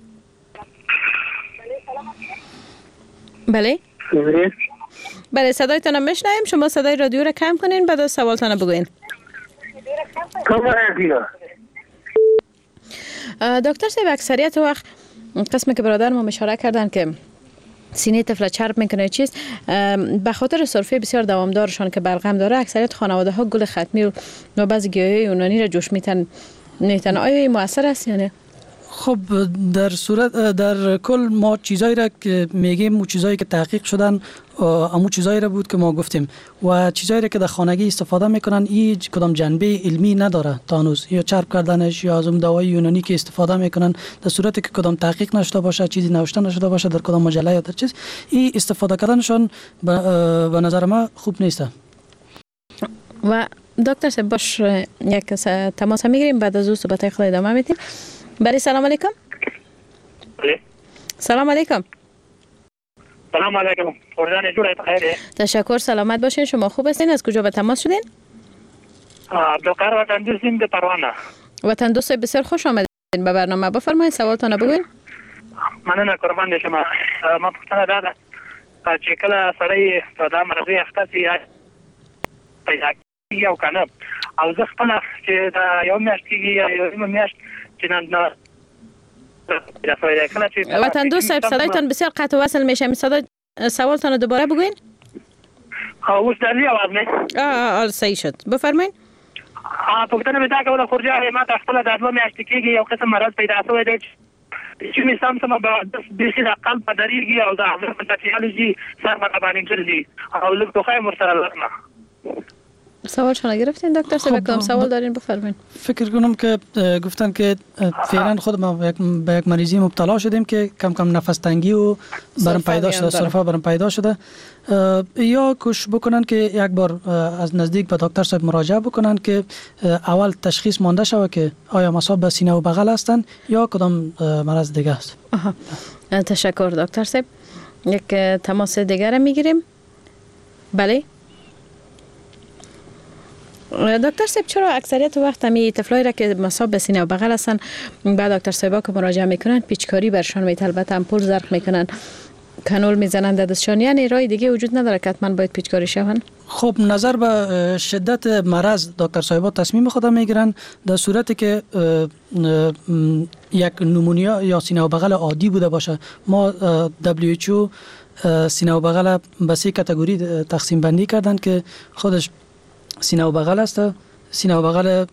بله بله صدایتان میشنویم. شما صدای رادیو را کم کنین بعد سوالتان بگوین. دکتر صاحب اکثریت وقت قسمی که برادر ما اشاره کردن که سینه طفل چرب میکنه چیز به خاطر سرفه بسیار دوامدارشان که بلغم داره، اکثریت خانواده ها گل ختمی و بعضی گیاهای یونانی را جوش میتن. آیا این مؤثر است یا نه؟ خب در کل ما چیزایی را که میگیم و چیزایی که تحقیق شدن همون چیزایی را بود که ما گفتیم و چیزایی را که در خانگی استفاده میکنن این کدام جنبه علمی نداره تا هنوز، یا چرب کردنش یا از اون دواهای یونانی که استفاده میکنن در صورتی که کدام تحقیق نشده باشه، چیزی نوشته نشده باشه در کدام مجله یا در چیز، این استفاده کردنشون به نظر ما خوب نیست. و دکتر صاحب باش یک تماس میگیریم بعد از اون صحبت خود ادامه میدیم. بله سلام علیکم. بله سلام علیکم. سلام علیکم. فرزان جوړه بخیر. تشکر، سلامت باشین. شما خوب هستین؟ از کجا به تماس شدین؟ عبدالقادر وطن دوست د پروانه. وطن دوست بسیار خوش آمدین به برنامه. بفرمایید سوالتون بگوین. مننه قربان شما. ما پوښتنه ده چې کله سړی په دا مرضی اخته سي پیدا کیږي او کنه او زه خپل چې دا یو میاشت کیږي یا یو میاشت چې نه وطن دوست صاحب صدایتان بسیار قطع وصل میشه. سوالتان رو دوباره بگوین. اوس دلی आवाज نه صحیح شد. بفرمایید. پوښتنه مې دا کوله خورجا ما ته خپل د 2 میاشتې کیږي یو قسم مرض پیدا شوی دی چې می سم به د قلب په دریږي او د عضلات په فزیولوژي سر باندې ګرځي او لږ توخه مر سره لرمه. سوال شما گرفتین دکتر صاحب؟ کدام سوال دارین بفرمایید. فکر کنم که گفتن که فعلا خود ما به یک مریضی مبتلا شدیم که کم کم نفس تنگی و برام پیدا شده، سرفه برام پیدا شده، یا کوشش بکنن که یک بار از نزدیک به دکتر صاحب مراجعه بکنن که اول تشخیص مانده شود که آیا مصاب به سینه و بغل هستند یا کدام مرض دیگه است. تشکر دکتر صاحب. یک تماس دیگر میگیریم. بله دکتر صاحب، چرا اکثریت وقت می طفلایی را که مصاب به سینه و بغل هستن بعد دکتر صاحبا که مراجعه میکنن پیچکاری برشان میتل البته امپول زرق میکنن، کانول میزنن در دستشان، یعنی راه دیگه وجود نداره که حتما باید پیچکاری شون؟ خب نظر به شدت مرض دکتر صاحبا تصمیم خود میگیرن. در صورتی که یک نمونیا یا سینه و بغل عادی بوده باشه، ما WHO سینه و بغل به 3 کاتگوری تقسیم بندی کردن که خودش سینه و بغل است. سینه و بغل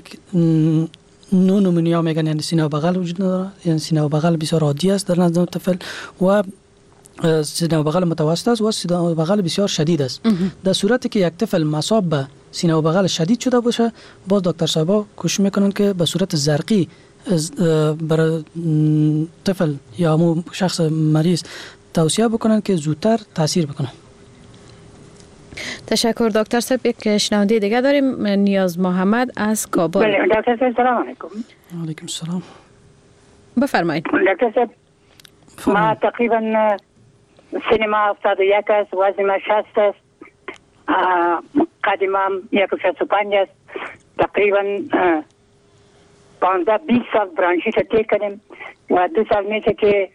نمونیا میگن، یعنی سینه و بغل وجود نداره، یعنی سینه و بغل بسیار عادی است در نزد طفل، و سینه و بغل متوسط است و سینه و بغل بسیار شدید است. در صورتی که یک طفل مصاب به سینه و بغل شدید شده باشه، باز دکتر صاحبا کوشش میکنن که به صورت زرقی برای طفل یا همون شخص مریض توصیه بکنن که زودتر تاثیر بکنه. تشکر دکتر صاحب. یک شنونده دیگه داریم، نیاز محمد از کابل. بله دکتر صاحب سلام علیکم. علیکم السلام. بفرمایید. دکتر صاحب ما تقریبا سینما 71 است، وزنم 60 است، قدمم 165 است، تقریبا 15-20 سال برانشیت طی کردیم و 2 سال میشه که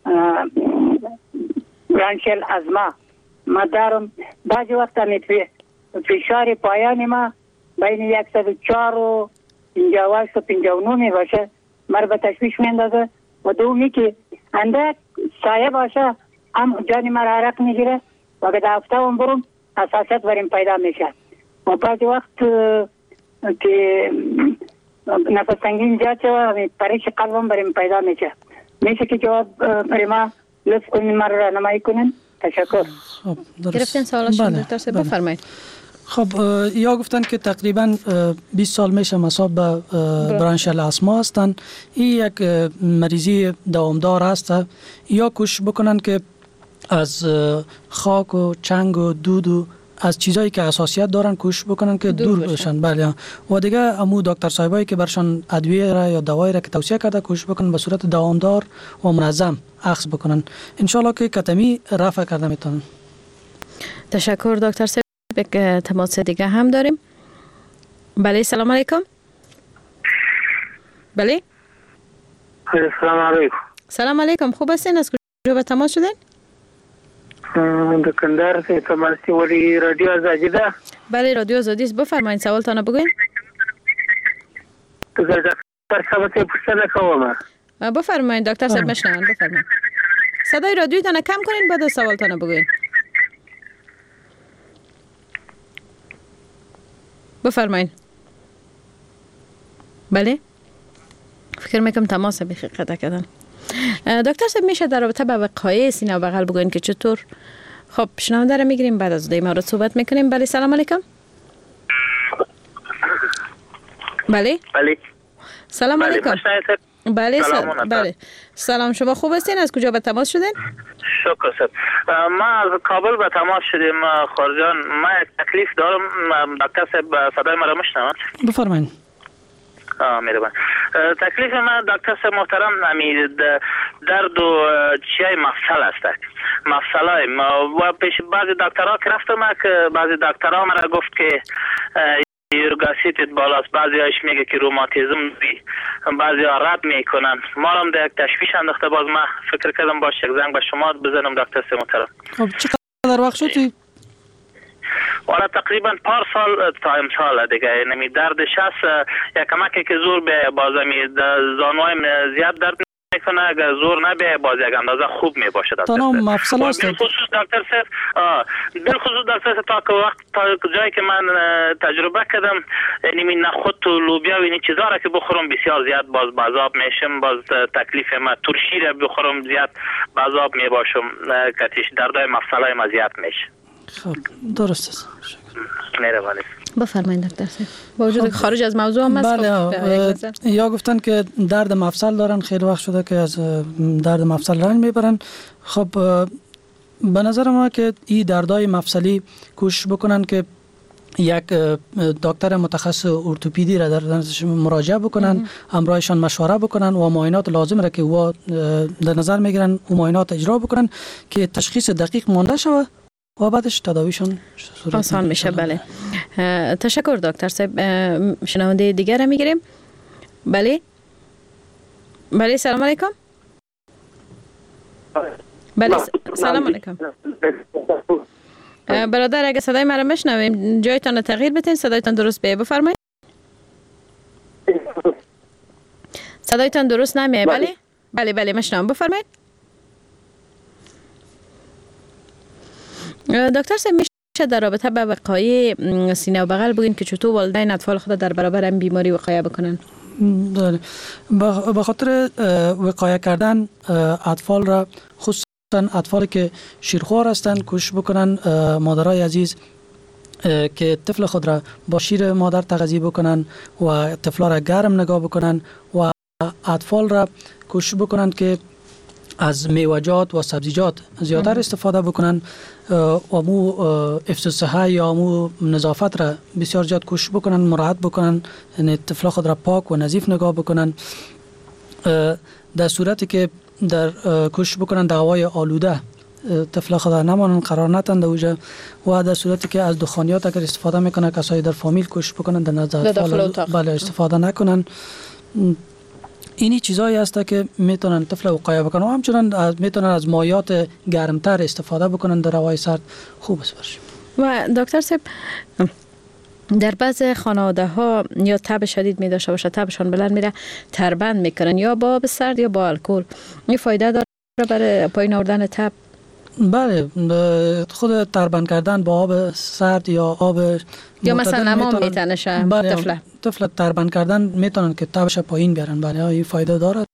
برانشیل از ما دارم. بعضی وقت فشار پایان ما بین 104 و 58 و 59 می باشه، مرا به تشویش می اندازه و دومی که اندک سایه باشه هم جانی مرا عرق میگیره و اگه هفته هم برم حساسیت بریم پیدا میشه و بعضی وقت که نفس تنگین زیاد شده پریش قلبم بریم پیدا میشه که جواب برای ما لطف کنین مرا راهنمایی کنین. تشکر. گرفتین سوالشون دکتر صاحب؟ بفرمایید. خب یا گفتن که تقریبا 20 سال میشه مصاب به برانشیل آسما هستن. این یک مریضی دوامدار است. یا کوشش بکنن که از خاک و چنگ و دود و از چیزایی که حساسیت دارن کوشش بکنن که دور بشن. بله. و دیگه امو دکتر صاحبایی که برشان ادویه را یا دوایی را که توصیه کرده کوشش بکنن به صورت دوامدار و منظم اخذ بکنن. ان شاء الله که کتمی رفع کرده میتونن. تشکر دکتر صاحب. یک تماس دیگه هم داریم. بله سلام علیکم. بله سلام علیکم. سلام علیکم. خوب هستین؟ از کجا به تماس شدین؟ دکاندار سے تماسی ولی رادیو آزادی ده. بله رادیو آزادی است. بفرمایید سوالتان بگوین. دکتر صاحب ته پوښتنه کوم. بفرمایید دکتر صاحب مشنون. بفرمایید. صدای رادیوتان کم کنین بعد سوالتان بگوین. بفرمایید. بله فکر میکنم تماس بیخی قطع کردن. دکتر صاحب میشه در رابطه با وقایع سینه و بغل بگوین که چطور؟ خب شنونده رو میگیریم بعد از این مورد صحبت میکنیم. بله سلام علیکم. بله سلام علیکم. بله سلام. شما خوب هستین؟ از کجا به تماس شدین؟ شکر صاحب. ما از کابل به تماس شدیم. خارجان ما یک تکلیف دارم. دکتر صاحب صدای ما را میشنوند؟ بفرمایید. مهربان. تکلیف ما دکتر صاحب محترم همین درد و چیای مفصل است. مفصلای و پیش بعضی دکترها که رفتم که بعضی دکترها مرا گفت که یوریک اسیدت بالاست، بعضی هایش میگه که روماتیزم داری، بعضی ها رد میکنن. ما هم در یک تشویش انداخته. باز ما فکر کردم باش یک زنگ به شما بزنم دکتر صاحب محترم. خب چقدر وقت شدی؟ والا تقریبا پار سال تا امسال دیگه. یعنی دردش هست یک کمکی که زور به بازمی زانوایم زیاد درد میکنه، اگر زور نبیه باز یک اندازه خوب میباشه دکتر. تمام مفصل است. بالخصوص دکتر صاحب بالخصوص دکتر صاحب تا جایی که من تجربه کردم یعنی نخود و لوبیا و این چیزا را که بخورم بسیار زیاد باز بازاب میشم. باز تکلیف ما ترشی را بخورم زیاد بازاب میباشم، کتیش دردای مفصلای ما زیاد میشه. خب درست است. مهربانی. بفرمایید دکتر صاحب. با وجود خارج از موضوع هم است. یا گفتن که درد مفصل دارن، خیلی وقت شده که از درد مفصل رنج میبرن. خب به نظر ما که این دردای مفصلی کوشش بکنن که یک دکتر متخصص ارتوپدی را در مراجعه بکنن، همراهشان مشوره بکنن و معاینات لازم را که او در نظر میگیرن و معاینات اجرا بکنن که تشخیص دقیق مانده شود و بعدش تداویشون آسان میشه. بله تشکر دکتر صاحب. شنونده دیگر را میگیریم. بله سلام علیکم. بله سلام علیکم. برادر اگه صدای مرا میشنویم جایتان تغییر بدین، صدایتان درست بیه. بفرمایید. صدایتان درست نمیه. بله میشنوم. بفرمایید. دکتر صاحب میشه در رابطه با وقایع سینه و بغل بگین که چطور والدین اطفال خود در برابر این بیماری وقایع بکنن؟ به خاطر وقایع کردن اطفال را، خصوصا اطفالی که شیرخوار هستند، کوشش بکنن مادرای عزیز که طفل خود را با شیر مادر تغذیه بکنن و طفلا را گرم نگاه بکنن و اطفال را کوشش بکنن که از میوه‌جات و سبزیجات زیادتر استفاده بکنن و مو حفظ صحه یا مو نظافت را بسیار زیاد کوشش بکنن، مراعات بکنن، یعنی طفل خود را پاک و نظیف نگاه بکنن. در صورتی که در کوشش بکنن در هوای آلوده طفل خود نمانن، قرار ندن اوجا، و در صورتی که از دخانیات اگر استفاده میکنن کسایی در فامیل کوشش بکنن در نزد اطفال بله استفاده نکنن. اینی چیزایی هست که میتونن طفل وقایه بکنن و همچنان میتونن از مایات گرمتر استفاده بکنن در هوای سرد خوب است باشه. و دکتر صاحب در بعض خانواده ها یا تب شدید می داشته باشه، تبشان بلند میره، تربند میکنن یا با آب سرد یا با الکل، این فایده داره برای پایین آوردن تب؟ بله، خود تربند کردن با آب سرد یا آب یا مثلا نمام میتنشه طفل تربند کردن میتونن که تبش پایین بیارن. بله این فایده داره.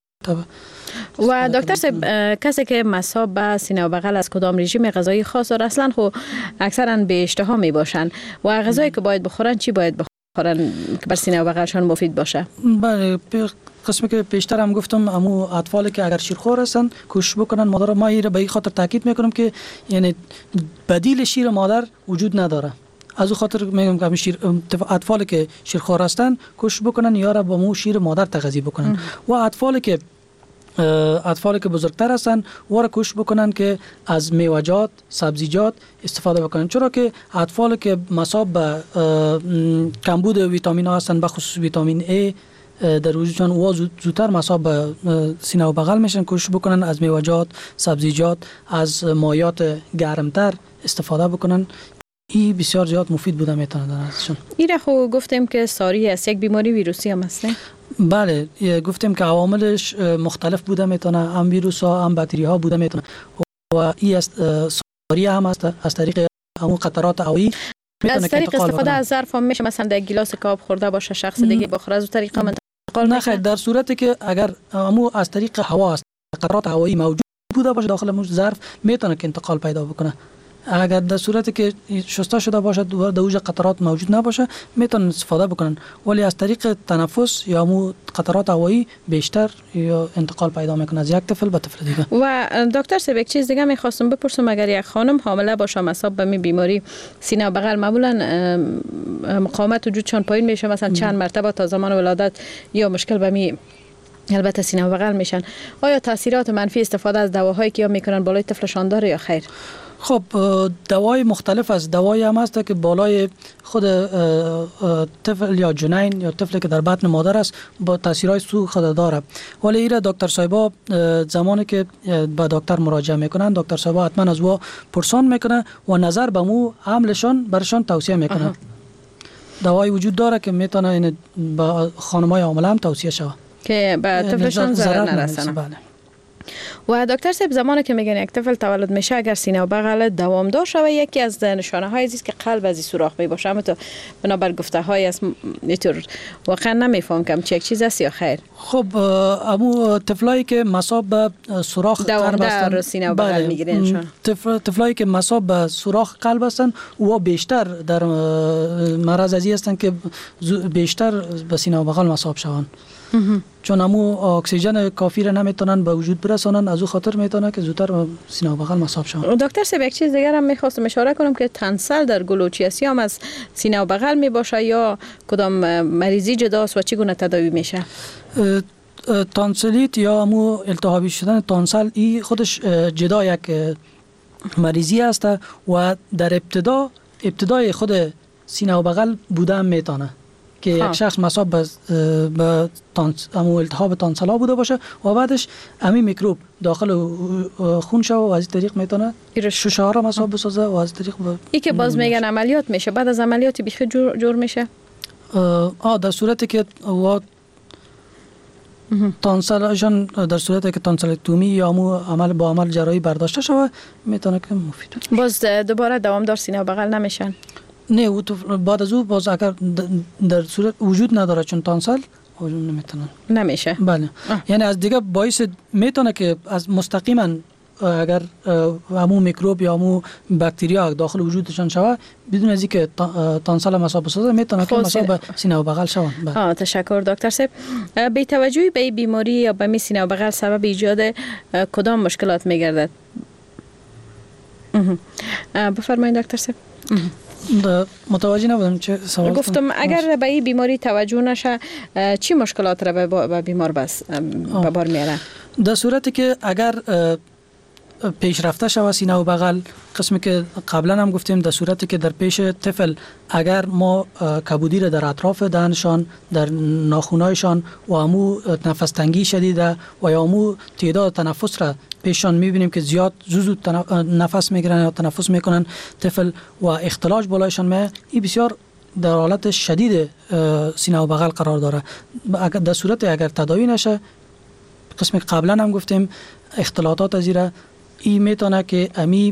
و دکتر صاحب کسی که مصاب به سینه و بغل از کدام رژیم غذایی خاص داره؟ اصلا خو اکثرا به اشتها می باشن و غذایی که باید بخورن چی باید بخورن که بر سینه و بغلشان مفید باشه؟ بله، قسمی که پیشتر هم گفتم امو اطفالی که اگر شیرخوار هستن کوشش بکنن مادر، ما این به این خاطر تاکید میکنم که یعنی بدیل شیر مادر وجود نداره. از او خاطر میگم که اطفالی که شیرخوار هستن کوشش بکنن یا را با مو شیر مادر تغذیه بکنن و اطفالی که بزرگتر هستن و را کوشش بکنن که از میوه‌جات، سبزیجات استفاده بکنن، چرا که اطفالی که مصاب به کمبود ویتامین ها هستن، به خصوص ویتامین A در وجودشان و زودتر مصاب به سینه و بغل میشن، کوشش بکنن از میوه‌جات، سبزیجات، از مایات گرمتر استفاده بکنن. این بسیار زیاد مفید بوده میتونه در ازشون. این خو گفتیم که ساری است، یک بیماری ویروسی هم هست. بله، گفتیم که عواملش مختلف بوده میتونه، هم ویروس ها هم باکتری ها بوده میتونه و این ساری هم است از طریق همون قطرات هوایی. از طریق استفاده از ظرف هم میشه، مثلا در گیلاس که آب خورده باشه شخص دیگه بخوره از اون طریق هم انتقال نه خیر، در صورتی که اگر همون از طریق هوا است، قطرات هوایی موجود بوده باشه داخل اون ظرف میتونه که انتقال پیدا بکنه. اگر در صورتی که شسته شده باشد و در اوج قطرات موجود نباشه میتونن استفاده بکنن، ولی از طریق تنفس یا مو قطرات هوایی بیشتر یا انتقال پیدا میکنه از یک طفل به طفل دیگه. و دکتر صاحب یک چیز دیگه میخواستم بپرسم، اگر یک خانم حامله باشه مصاب به بیماری سینه و بغل، معمولا مقاومت وجودشان پایین میشه، مثلا چند مرتبه تا زمان ولادت یا مشکل به البته سینه و بغل میشن، آیا تاثیرات منفی استفاده از دواهایی که یا میکنن بالای طفلشان داره یا خیر؟ خب دوای مختلف از دوایی هم هست که بالای خود طفل یا جنین یا طفلی که در بطن مادر است با تاثیرهای سو خود داره، ولی ایره دکتر صاحبا زمانی که به دکتر مراجعه میکنن، دکتر صاحبا حتما از او پرسان میکنه و نظر به مو حملشان برشان توصیه میکنه. دوای وجود داره که میتونه این به خانمای حامله هم توصیه شود که به طفلشان ضرر نرسونه. بله. و دکتر صاحب زمانی که میگن یک طفل تولد میشه اگر سینه و بغل دوامدار شوه، یکی از نشانه های است که قلب از سوراخ می باشه، اما تو بنابر گفته های است اینطور واقعا نمیفهم که چه یک چیز است یا خیر. خب امو طفلایی که مصاب به سوراخ قلب هستن سینه و بغل میگیرن، طفلایی که مصاب به سوراخ قلب هستن و بیشتر در مرض ازی هستن که بیشتر به سینه و بغل مصاب شوند، چون همو اکسیژن کافی را نمیتونن به وجود برسانن، از او خاطر میتونه که زودتر سینه و بغل مصاب شون. دکتر صاحب یک چیز دیگر هم میخواستم اشاره کنم که تنسل در گلوچیاسی هم از سینه و بغل میباشه یا کدام مریضی جداست و چگونه تداوی میشه؟ تانسلیت یا همو التهابی شدن تانسل ای خودش جدا یک مریضی است و در ابتدای خود سینه و بغل بوده هم میتونه که یک شخص مصاب به التهاب تانسلا بوده باشه و بعدش همین میکروب داخل خون شو و از طریق میتونه ششه‌ها را مصاب بسازه و از طریق ای که باز میگن عملیات میشه، بعد از عملیات بیخی جور میشه. در صورتی که تانسلشان در صورتی که تانسلکتومی یا عمل جراحی برداشته شود میتونه که مفید باز دوباره دوامدار سینه و بغل نمیشن. نه بعد از او باز اگر در صورت وجود نداره چون تانسل وجود نمیتونه نمیشه. بله یعنی از دیگه باعث میتونه که از مستقیما اگر همون میکروب یا همون باکتریا داخل وجودشان شوه بدون از اینکه تانسال مصاب بسازه میتونه که مصاب به سینه و بغل شوند. تشکر دکتر صاحب. به توجه به بیماری یا به سینه و بغل سبب ایجاد کدام مشکلات میگردد؟ بفرمایید دکتر صاحب. متوجه نبودم چه سوال گفتم اگر به این بیماری توجه نشه چی مشکلات را به بیمار به بار میاره؟ در صورتی که اگر پیشرفته شود سینه و بغل، قسمی که قبلا هم گفتیم، در صورتی که در پیش طفل اگر ما کبودی را در اطراف دهنشان، در ناخونایشان و همو نفس تنگی شدیده و یا همو تعداد تنفس را پیششان میبینیم که زیاد زود نفس میگیرن یا تنفس میکنن طفل و اختلاج بالایشان میاد، این بسیار در حالت شدید سینه و بغل قرار داره. در صورت اگر تداوی نشه، قسم قبلا هم گفتیم اختلاطات از این میتونه که امی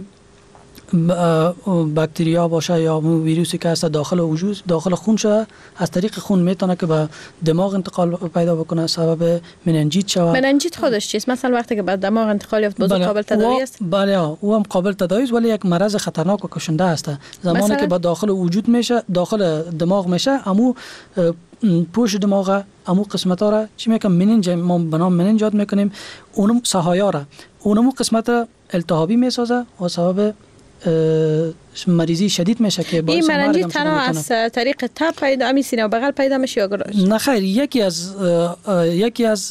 باکتریا باشه یا ویروسی که هست داخل وجود، داخل خون شه، از طریق خون میتونه که به دماغ انتقال پیدا بکنه، سبب مننجیت شه. مننجیت خودش چیست؟ مثلا وقتی که به دماغ انتقال یافت باز قابل تداوی است؟ بله، او هم قابل تداوی است، ولی یک مرض خطرناک و کشنده است. زمانی که به داخل وجود میشه، داخل دماغ میشه، امو پوش دماغ، امو قسمت ها را چی میکنم؟ مننج، ما به نام مننجات میکنیم، اونم سهایا را، اونم قسمت التهابی میسازه و سبب مریضی شدید میشه که باعث این مننجیت تنها از طریق تب پیدا می سینه و بغل پیدا میشه یا نه؟ خیر، یکی از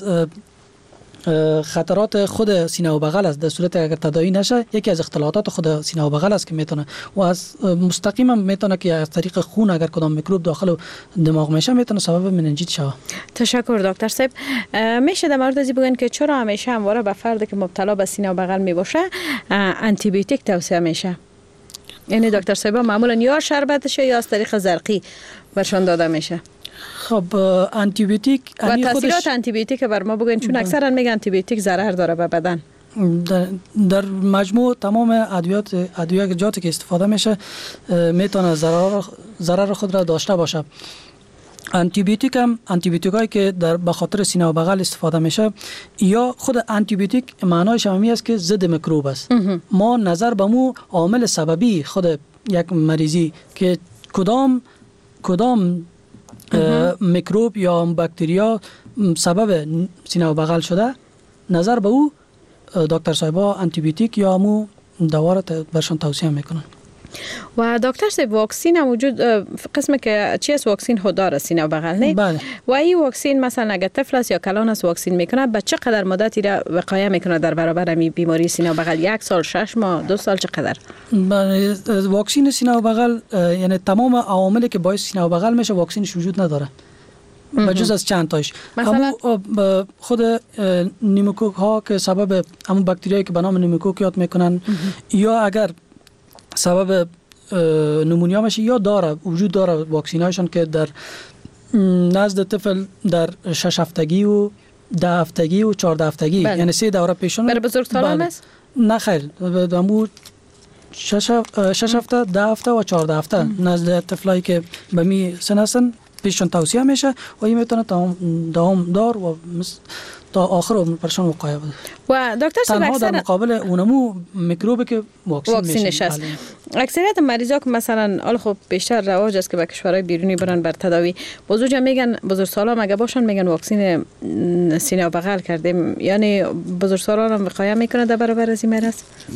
خطرات خود سینه و بغل است. در صورت اگر تداوی نشه، یکی از اختلاطات خود سینه و بغل است که میتونه و از مستقیما میتونه که از طریق خون اگر کدام میکروب داخل دماغ میشه میتونه سبب مننجیت شه. تشکر دکتر صاحب. میشه در مورد بگن که چرا همیشه همواره به فردی که مبتلا به سینه و بغل میباشه آنتی بیوتیک توصیه میشه؟ یعنی دکتر صاحب معمولا یا شربتشه یا از طریق زرقی برشان داده میشه؟ خب آنتی بیوتیک و تاثیرات آنتی بیوتیک بر ما بگین، چون اکثرا میگن آنتی بیوتیک ضرر داره به بدن. در مجموع تمام ادویه‌جاتی که استفاده میشه میتونه ضرر خود را داشته باشه. آنتی بیوتیکایی که در به خاطر سینه و بغل استفاده میشه، یا خود آنتی بیوتیک معنایش همین است که ضد میکروب است. ما نظر به مو عامل سببی خود یک مریضی که کدام میکروب یا باکتریا سبب سینه و بغل شده، نظر به او دکتر صاحبا آنتی بیوتیک یا مو دوا را برشان توصیه میکنن. و دکتر صاحب واکسین هم وجود قسم که چی است؟ واکسین خوددار سینه و بغل نه؟ بله. و این واکسین مثلا اگر طفل است یا کلان است واکسین میکنه، به چه قدر مدتی را وقایه میکنه در برابر می بیماری سینه و بغل؟ 1 سال، 6 ماه، 2 سال، چقدر؟ بله، واکسین سینه و بغل یعنی تمام عواملی که باعث سینه و بغل میشه واکسینش وجود نداره، بجز از چند تاش. مثلا خود نیموکوک ها که سبب همون باکتریایی که به نام نیموکوکیات میکنن، یا اگر سبب نمونیا میشه یا وجود داره واکسینایشون که در نزد طفل در 6 هفتگی و 10 هفتگی و 14 هفتگی، یعنی 3 دوره پیشون. برای بزرگسالان است؟ نه خیر، همون 6 هفته، 10 هفته و 14 هفته نزد طفلایی که به می سن هستن پیشون توصیه میشه و این میتونه دوام دار و تا آخر عمر پرشان وقایع بده. و دکتر صاحب تنها در مقابل اونمو میکروبی که واکسینش است. اکثریت مریضا که مثلا حالا خب بیشتر رواج است که به کشورهای بیرونی برن بر تداوی، بزرگا میگن بزرگسالان اگه باشن میگن واکسین سینه و بغل کردیم، یعنی بزرگسالان هم وقایع میکنه در برابر از این مرض.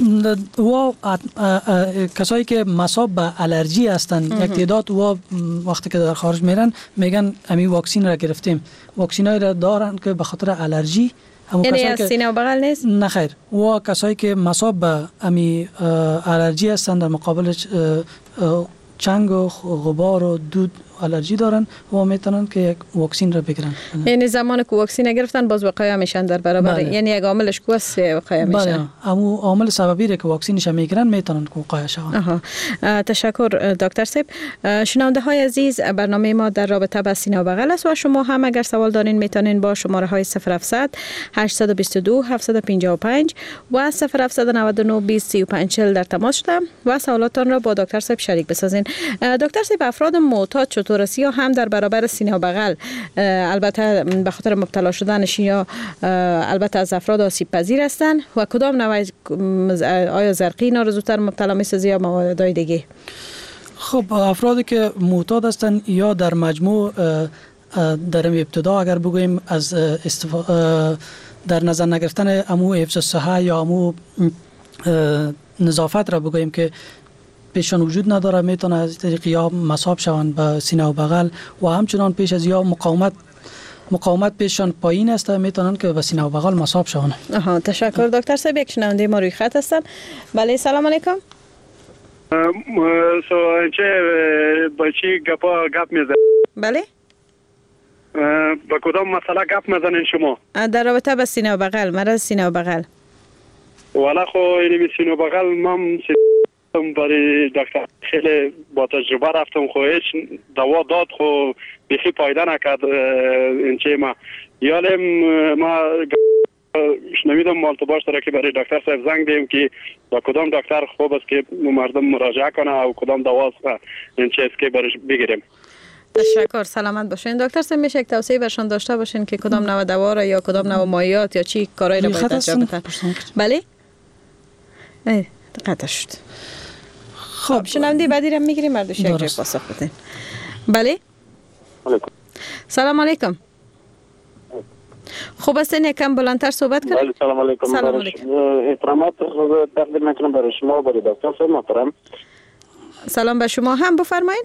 و کسایی که مصاب به الرژی هستن یک تعداد و وقتی که در خارج میرن میگن امی واکسین را گرفتیم، واکسینای را دارن که به خاطر الرژی. یعنی از سینه و بغل نیست؟ نه خیر، و کسایی که مصاب به امی الرژی هستن در مقابل چنگ و غبار و دود الرژی دارن و میتونن که یک واکسین را بگیرن. یعنی زمانی که واکسین گرفتن باز وقایع میشن در برابر. بله. یعنی یک عاملش کوست وقایع میشن. بله، همون عامل سببی را که واکسینش میگیرن میتونن که وقایع شون. تشکر دکتر صاحب. شنونده های عزیز، برنامه ما در رابطه با سینه و بغل است و شما هم اگر سوال دارین میتونین با شماره های 0700 822 755 و 0799 2035 در تماس شدم و سوالاتان را با دکتر صاحب شریک بسازین. دکتر صاحب، افراد معتاد تورسی ها هم در برابر سینه و بغل، البته به خاطر مبتلا شدنش یا البته از افراد آسیب پذیر هستند و کدام نوع آیا زرقی اینا رو زودتر مبتلا می‌سازه یا موادای دیگه؟ خب افرادی که معتاد هستند یا در مجموع در ابتدا اگر بگوییم از در نظر نگرفتن امو حفظ صحه یا امو نظافت را بگوییم که پیشان وجود نداره، میتونه از طریق یا مصاب شوند به سینه و بغل و همچنان پیش از یا مقاومت پیشان پایین است، میتونن که به سینه و بغل مصاب شوند. تشکر دکتر صاحب. یک شنونده ما روی خط هستن. بله سلام علیکم. چه با چی گپ میزنید؟ بله با کدام مسئله گپ میزنین شما؟ در رابطه با سینه و بغل، مرض سینه و بغل. والا خو این سینه و بغل من برای دکتر خیلی با تجربه رفتم، خو هیچ دوا داد خو بیخی پایده نکرد. این چه ما شنویدم مالتباش داره که برای دکتر صاحب زنگ دیم که با کدام دکتر خوب است که مردم مراجعه کنه و کدام دوا این چیز که برش بگیریم. تشکر، سلامت باشین. دکتر صاحب میشه یک توصیه برشان داشته باشین که کدام نوع دوا را یا کدام نوع مایعات یا چی کارایی رو باید انجام بدن؟ بله قطع شد. خب شنونده بعدی رو میگیریم مردوش یک جای پاسخ بدین. بله سلام علیکم. خوب است یکم بلندتر صحبت کنید. بله سلام علیکم. سلام علیکم. احترامات تقدیم میکنم برای شما برای دکتر صاحب محترم. سلام به شما هم، بفرمایید.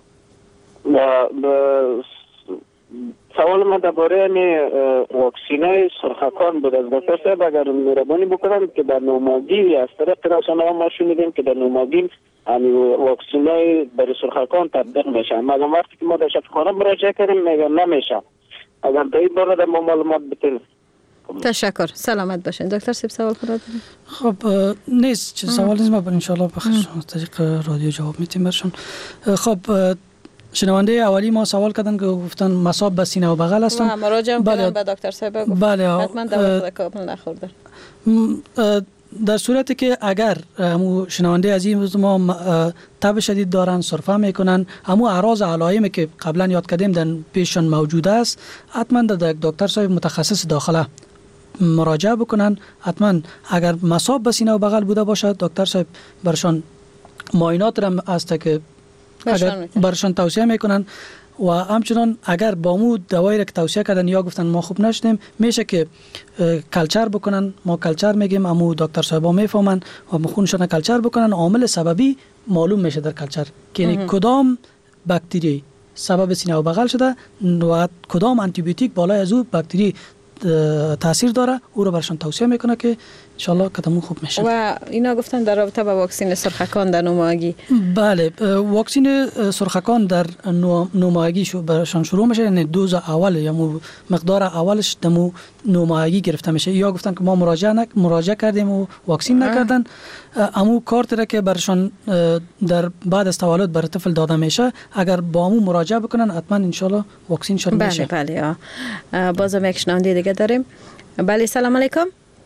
سوال من درباره واکسینای سرخکان بود از دکتر صاحب اگر مهربانی بکنم که در نوماگین از طریق رسانه‌ها ما شنیدیم که در نوماگین واکسینای برای سرخکان تطبیق میشه، مگر وقتی که ما در شفاخانه مراجعه کردیم میگن نمیشه. اگر در این باره ما معلومات بتین. تشکر، سلامت باشین. دکتر صاحب سوال کنید. خب نیست چه سوال نیست، ما ان شاء الله بخیر از طریق رادیو جواب میتیم برشون. خب شنونده اولی ما سوال کردن که گفتن مصاب به سینه و بغل هستن. مراجعه کردن به دکتر صاحب گفت حتما دوا کامل نخوردن. در صورتی که اگر همو شنونده عزیز ما تب شدید دارن، سرفه میکنن، همو اعراض علائمی که قبلا یاد کردیم در پیششان موجود است، حتما در دکتر صاحب متخصص داخله مراجعه بکنن. حتما اگر مصاب به سینه و بغل بوده باشد دکتر صاحب برشان معاینات را است که برشان توصیه میکنن و همچنان اگر با مو دوایی را که توصیه کردن یا گفتن ما خوب نشدیم میشه که کلچر بکنن. ما کلچر میگیم، امو دکتر صاحبا میفهمن و خونشون کلچر بکنن. عامل سببی معلوم میشه در کلچر که یعنی کدام باکتری سبب سینه و بغل شده و کدام آنتی بیوتیک بالای از او باکتری تاثیر داره، او رو برشان توصیه میکنه که انشالله کدامون خوب میشه. و اینا گفتن در رابطه با واکسن سرخکان در نوماگی. بله واکسن سرخکان در نوماگی برشان شروع میشه، یعنی دوز اول یا مقدار اولش دمو نوماگی گرفته میشه. یا گفتن که ما مراجعه کردیم و واکسن نکردن، امو کارت را که برشان در بعد از تولد بر طفل داده میشه اگر با امو مراجعه بکنن حتما انشالله واکسن شروع میشه. بله بازم یک شنونده دیگه داریم. بله سلام علیکم.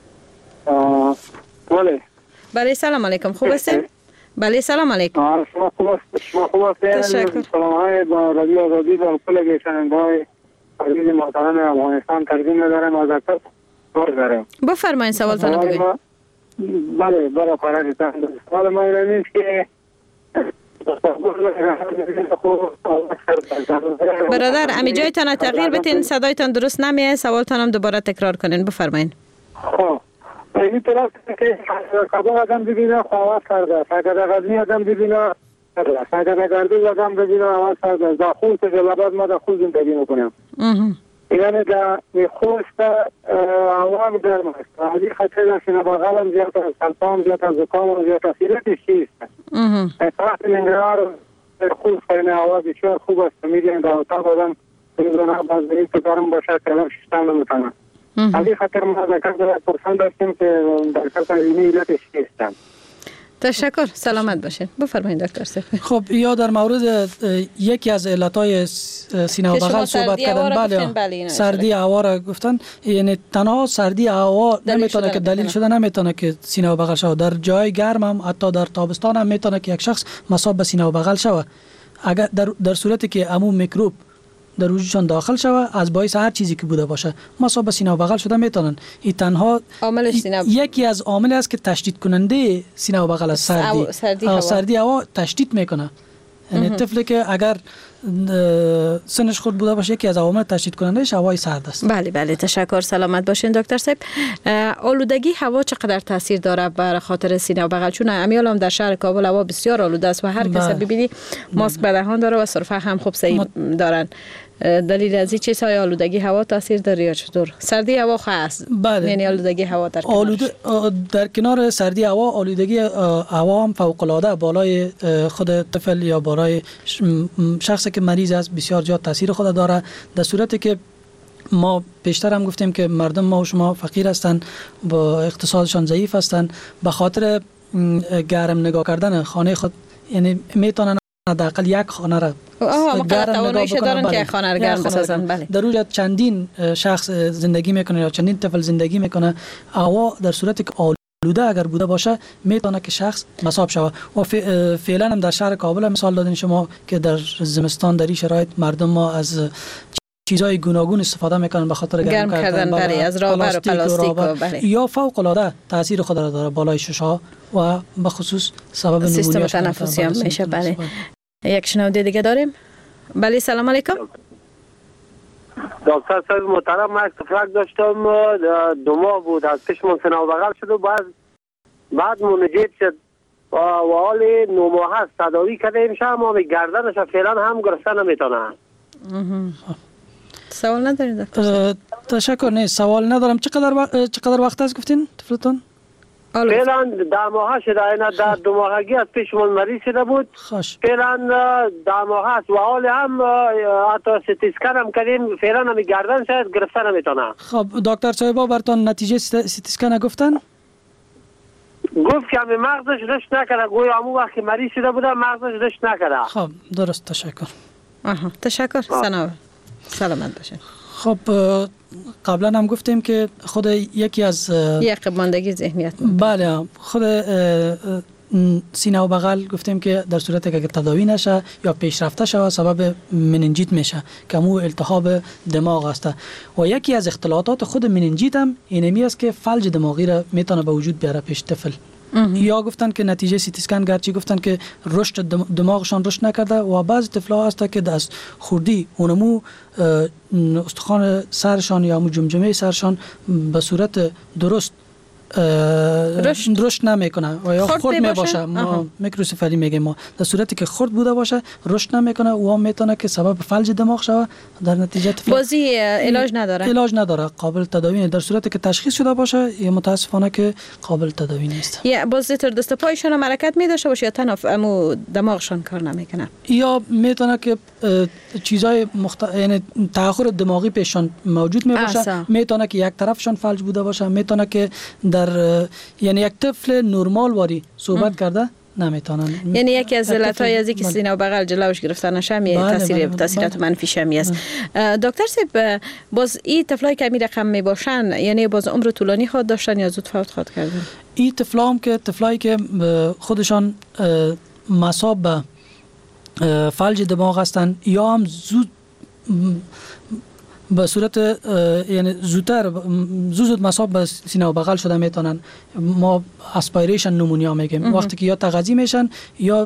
بله سلام علیکم. خوب هستین؟ بله سلام علیکم. شما خوب هستین؟ سلام های با رادیو آزادی و کل شنونده های عزیز محترم افغانستان تقدیم می‌دارم. از دکتر دارم. بفرمایید سوالتون رو بگید. بله برای فرضتان سوال ما این است که برادر امی جایتان تغییر بتین، صدایتان درست نمیه، سوالتان هم دوباره تکرار کنین. بفرمایید. خب این طرف که کابل آدم ببینه خواهد کرده، اگر غزنی آدم ببینه اگر گردوز آدم ببینه آواز کرده، در خوز جلبات ما در خوز زندگی میکنیم. یعنی در خوست عوام گرم است، عادی خطر در سینه بغل هم زیاد است، سلطان زیاد است، زکام هم زیاد است، سیلتش چیست؟ طرف نگرار خوز خیلی آواز بسیار خوب است، میدین در اتاق آدم بزنه باز بریم تو گرم باشد که آدم شستن نمیتونه. عادی خطر ما ذکر پرسان داشتیم که در کسان اینی علتش چیستن. تشکر، سلامت باشین. بفرمایید دکتر صاحب. خب یا در مورد یکی از علتهای سینه و بغل صحبت کردن. بله سردی هوا را گفتن، یعنی تنها سردی هوا نمیتونه که دلیل شده نمیتونه که سینه و بغل شود. در جای گرم هم حتی در تابستان هم میتونه که یک شخص مصاب به سینه و بغل شود. اگر در صورتی که همون میکروب در وجودشان داخل شود از باعث هر چیزی که بوده باشه مصاب به سینه و بغل شده میتونن. این تنها یکی از عامل است که تشدید کننده سینه و بغل است. سردی هوا تشدید میکنه. یعنی طفلی که اگر سنش خود بوده باشه یکی از عوامل تشدید کنندهش هوای سرد است. بله بله، تشکر. سلامت باشین دکتر صاحب. آلودگی هوا چقدر تاثیر داره بر خاطر سینه و بغل؟ چون امیال هم در شهر کابل هوا بسیار آلوده است و هر کس ببینی ماسک به دهان داره و سرفه هم خوب صحیح دارن. دلیل از این چیزهای آلودگی هوا تاثیر داره یا چطور؟ سردی هوا خاص. بله. یعنی آلودگی هوا در کنار سردی هوا آلودگی هوا هم فوق العاده بالای خود طفل یا بالای شخصی که مریض است بسیار زیاد تاثیر خود داره. در صورتی که ما پیشتر هم گفتیم که مردم ما و شما فقیر هستند، با اقتصادشان ضعیف هستند، به خاطر گرم نگاه کردن خانه خود یعنی میتونن حداقل یک خانه را گرم نگاه بکنن که خانه را گرم بسازن. بله. در اونجا چندین شخص زندگی میکنه یا چندین طفل زندگی میکنه. هوا در صورتی که آلوده اگر بوده باشه میتونه که شخص مصاب شود و فعلا هم در شهر کابل مثال دادین شما که در زمستان در این شرایط مردم ما از چیزای گوناگون استفاده میکنن به خاطر گرم کردن. بله، از رابر و پلاستیک و بله. یا فوق العاده تاثیر خود را داره بالای ششها و به خصوص سبب سیستم تنفسی هم میشه. بله. یک شنونده دیگه داریم. بله، سلام علیکم. دکتر صاحب محترم، من تفلک داشتم 2 ماه بود از پیش من سینه و بغل شد و بعد منجد شد و حال 9 ماه هست تداوی کردیم شد اما گردنش فعلا هم گرفته نمیتونه. سوال ندارید دکتر؟ تشکر. نه سوال ندارم. چقدر وقت است گفتین طفلتون؟ فعلا 10 ماه شده. اینا در 2 ماهگی از پیش من مریض شده بود. فعلا 10 ماه هست و حال هم حتی سیتی اسکن هم کردیم فعلا هم گردن شاید گرفته نمیتونه. خب دکتر صاحبا براتون نتیجه سیتی اسکن گفتن؟ گفت که همه مغزش رشد نکرده. گویا همون وقت که مریض شده بودم مغزش رشد نکرده. خب درست. تشکر. تشکر. سلامت باشین. خب قبلا هم گفتیم که خود یکی از عقب ماندگی ذهنیت. بله، خود سینه و بغل گفتیم که در صورتی که تداوی نشه یا پیشرفته شه سبب مننجیت میشه که مو التهاب دماغ است و یکی از اختلالات خود مننجیت هم اینمی است که فلج دماغی را میتونه به وجود بیاره پیش طفل. یا گفتن که نتیجه سیتی اسکن گرچه گفتن که رشد دماغشان رشد نکرده و بعضی طفلا هست که از خوردی اونمو استخوان سرشان یا جمجمه سرشان به صورت درست رشد نمیکنه و یا خرد میباشه. ما میکروسفالی میگیم. ما در صورتی که خرد بوده باشه رشد نمیکنه و میتونه که سبب فلج دماغ شود. در نتیجه بازی علاج نداره قابل تداوی. در صورتی که تشخیص شده باشه یا متاسفانه که قابل تداوی نیست. یا بازی تر دست پایشون هم حرکت میداشه باشه یا تنها دماغشان کار نمیکنه یا میتونه که چیزای یعنی تأخر دماغی پیششان موجود میباشه. میتونه که یک طرفشان فلج بوده باشه. میتونه که در یعنی یک طفل نرمال واری صحبت کرده نمیتونن. یعنی یکی از علتهای از اینکه سینه و بغل جلوش گرفته نشه تاثیرات منفی شمی است. دکتر صاحب، باز این طفلایی که می رقم می باشن یعنی باز عمر طولانی خود داشتن یا زود فوت خود کردن؟ این طفلایی که خودشان مصاب به فلج دماغ هستن یا هم زود به صورت یعنی زود مصاب به سینه و بغل شده میتونن. ما اسپایریشن نمونیا میگیم. وقتی که یا تغذیه میشن یا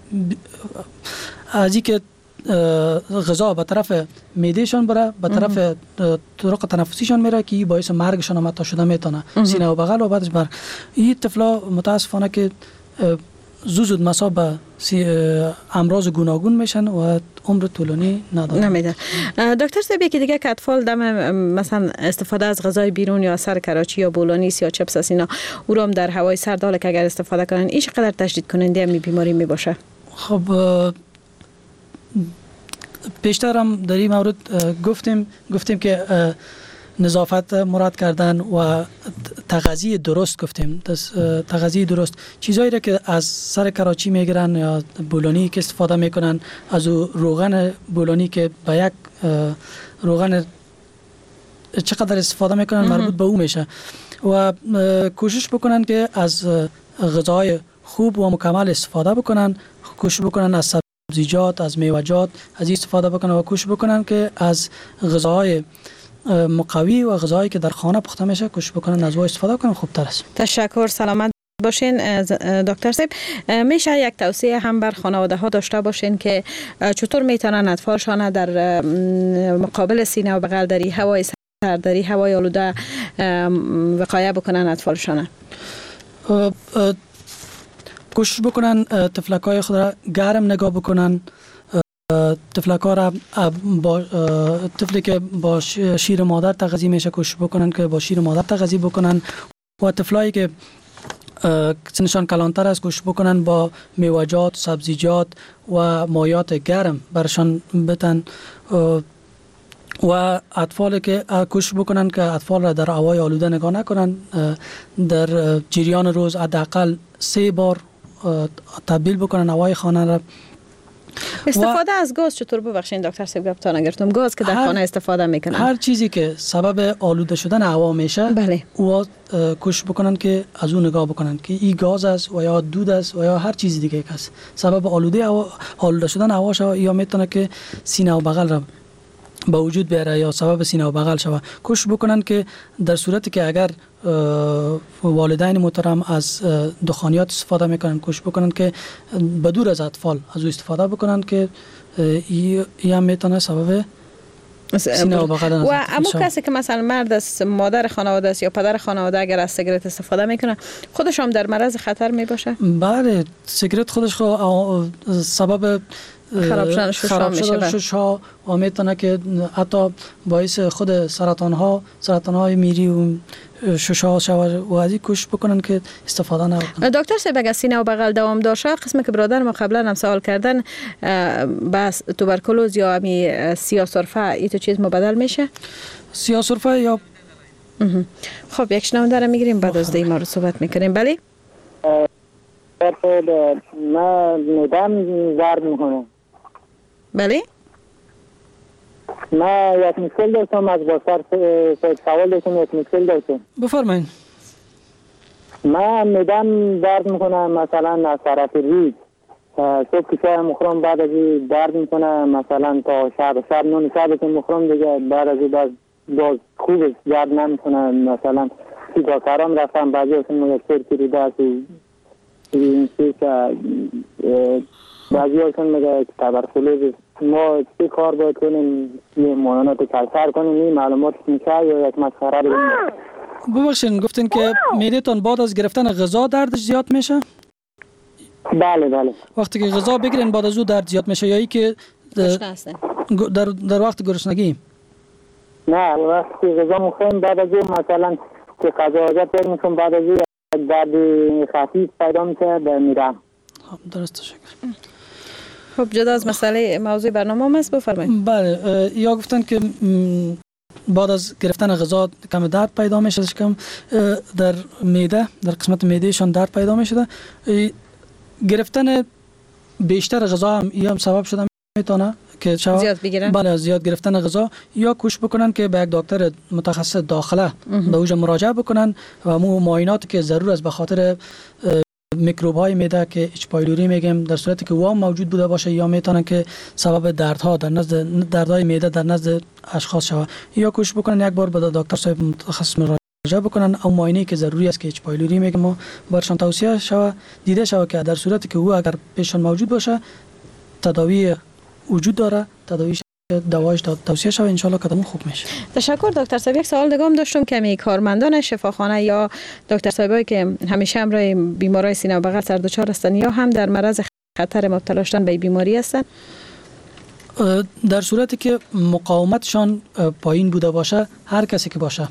از اینکه غذا به طرف معدهشان بره به طرف طرق تنفسیشان میره که باعث مرگشان هم شده میتونه. سینه و بغل و بعدش مرگ. این طفلا متاسفانه که زود مصاب به امراض گوناگون میشن و عمر طولانی نداره. دکتر صاحب، یکی دیگه که اطفال دم مثلا استفاده از غذای بیرون یا سر کراچی یا بولانیس یا چپس است اینا او رو در هوای سرد حالا که اگر استفاده کنن این چقدر تشدید کننده همین بیماری می باشه؟ خب پیشتر هم در این مورد گفتیم که نظافت مراد کردن و تغذیه درست گفتیم. تغذیه درست چیزایی را که از سر کراچی میگیرن یا بولانی که استفاده میکنن از روغن بولانی که به یک روغن چقدر استفاده میکنن مربوط به او میشه و کوشش بکنن که از غذای خوب و مکمل استفاده بکنن. کوشش بکنن از سبزیجات، از میوه‌جات از این استفاده بکنن و کوشش بکنن که از غذاهای مقوی و غذاهایی که در خانه پخته میشه کوشش بکنن از اون استفاده کنن، خوبتر است. تشکر، سلامت باشین دکتر صاحب. میشه یک توصیه هم بر خانواده ها داشته باشین که چطور میتونن اطفالشان در مقابل سینه و بغل داری، هوای سردری، هوای آلوده وقایه بکنن اطفالشان؟ کوشش بکنن طفلکای خود را گرم نگاه بکنن. طفلکا را طفلی که با شیر مادر تغذیه میشه کوشش بکنن که با شیر مادر تغذیه بکنن و طفلایی که سنشان کلانتر است کوشش بکنن با میوه‌جات، سبزیجات و مایات گرم برشان بتن و اطفال که کوشش بکنن که اطفال را در هوای آلوده نگاه نکنن، در جریان روز حداقل 3 بار تبدیل بکنن هوای خانه را. استفاده از گاز چطور؟ ببخشید دکتر صاحب گفتن گرفتم، گاز که در خانه استفاده میکنن، هر چیزی که سبب آلوده شدن هوا میشه بله او کوشش بکنن که از اون نگاه بکنن که این گاز است و یا دود است و یا هر چیز دیگه که است سبب آلوده شدن هوا شود یا میتونه که سینه و بغل را با وجود بیاره یا سبب سینه و بغل شود. کوشش بکنن که در صورتی که اگر والدین محترم از دخانیات استفاده میکنن کوشش بکنن که بدور از اطفال از او استفاده بکنن که این هم میتونه سبب سینه و بغل و اما کسی که مثلا مرد است، مادر خانواده است یا پدر خانواده اگر از سیگرت استفاده میکنه خودش هم در معرض خطر میباشه؟ بله، سیگرت خودش سبب خراب شدن ششها و میتونه که حتی باعث خود سرطان‌های میری و ششها شود و از این کوشش بکنن که استفاده نکنن. دکتر صاحب اگر سینه و بغل دوام داشته، قسمی که برادر ما قبلا هم سوال کردن، بس توبرکلوز یا امی سیاه سرفه این تو چیز مبدل میشه؟ سیاه سرفه یا خب یک شنونده رو میگیریم بعد از ما رو صحبت میکنیم. بله من میدم درد میکنه. بله من یک مشکل داشتم، از بسر سوال داشتم، یک مشکل داشتم. بفرمایید. من میدم درد میکنه، مثلا از طرف ریز صبح که چای مخورم بعد از درد میکنه، مثلا تا شب نون شب که مخورم دیگه بعد از باز خوب درد نمیکنه. مثلا که دکترم رفتم بعضی هاشون میگه سرکی ریده است این چیز که بعضی هاشون میگه تبرکلوز. ما چی کار باید کنیم؟ یه معاینات کلسر کنیم؟ این معلومات میشه یا یک مسخره بگیم؟ ببخشید گفتین که معده‌تان بعد از گرفتن غذا دردش زیاد میشه؟ بله. وقتی که غذا بگیرین بعد از او درد زیاد میشه یا ای که در وقت گرسنگی؟ نه، وقتی غذا میخوریم بعد از او مثلا که غذا حاجت میکنم بعد از او درد خفیف پیدا میشه میرم. درسته، شکر. خب جدا از مسئله موضوع برنامه است بفرمایید. بله، یا گفتن که بعد از گرفتن غذا کم درد پیدا میشه، کم در معده، در قسمت معدهشان درد پیدا میشه. گرفتن بیشتر غذا هم سبب شده میتونه که زیاد بگیرن. بله، زیاد گرفتن غذا، یا کوشش بکنن که به یک دکتر متخصص داخله به اوجا مراجعه بکنن و معایناتی که ضرور است به خاطر میکروب های معده که اچ پایلوری میگیم در صورتی که وام موجود بوده باشه یا میتونن که سبب دردها در نزد دردهای معده در نزد اشخاص شود، یا کوشش بکنن یک بار به دکتر صاحب متخصص مراجعه بکنن او معاینه که ضروری است که اچ پایلوری میگیم ما برشان توصیه شود دیده شود که در صورتی که او اگر پیششان موجود باشه تداوی وجود داره، تداویش دوایش توصیه شود ان شاء الله کدام خوب میشه. تشکر دکتر صاحب. یک سوال دیگه هم داشتم که می کارمندان شفاخانه یا دکتر صاحبایی که همیشه همراه بیمارای سینه و بغل سر دچار هستند یا هم در معرض خطر مبتلا شدن به بیماری هستند؟ در صورتی که مقاومتشان پایین بوده باشه، هر کسی که باشه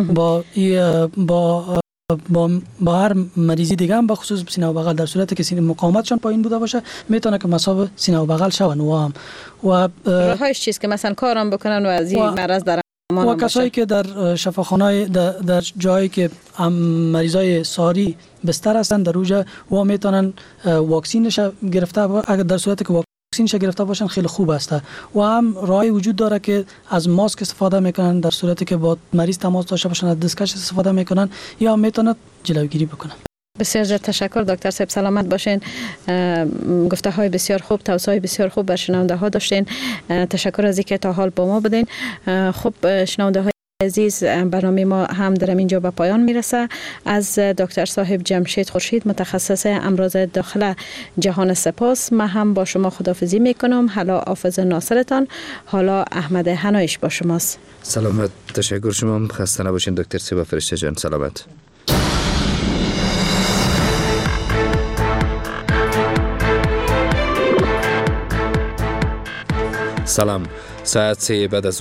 با هر مریضی دیگه هم به خصوص سینه و بغل در صورتی که سینه مقاومتشان پایین بوده باشه میتونه که مصاب سینه و بغل شون و راهش چیست که مثلا کارم بکنن و از این مرض در امان و کسایی که در شفاخانه‌های در جایی که مریضای ساری بستر هستن در اوجا و میتونن واکسینش گرفته اگر در صورتی که واکسینش گرفته باشن خیلی خوب است و هم راهی وجود داره که از ماسک استفاده میکنن در صورتی که با مریض تماس داشته باشن، از دستکش استفاده میکنن یا میتونن جلوگیری بکنن. بسیار زیاد تشکر دکتر صاحب، سلامت باشین. گفته های بسیار خوب، توصیه بسیار خوب بر شنونده ها داشتین. تشکر از اینکه تا حال با ما بودین. خب شنونده های عزیز، برنامه ما هم در اینجا به پایان میرسه. از دکتر صاحب جمشید خورشید، متخصص امراض داخله جهان سپاس. من هم با شما خداحافظی میکنم. حالا حافظ ناصرتان، حالا احمد حنایش با شماست. سلامت. تشکر شما. خسته نباشین دکتر صاحب. فرشته جان سلامت. سلام. ساعت 3 بعد از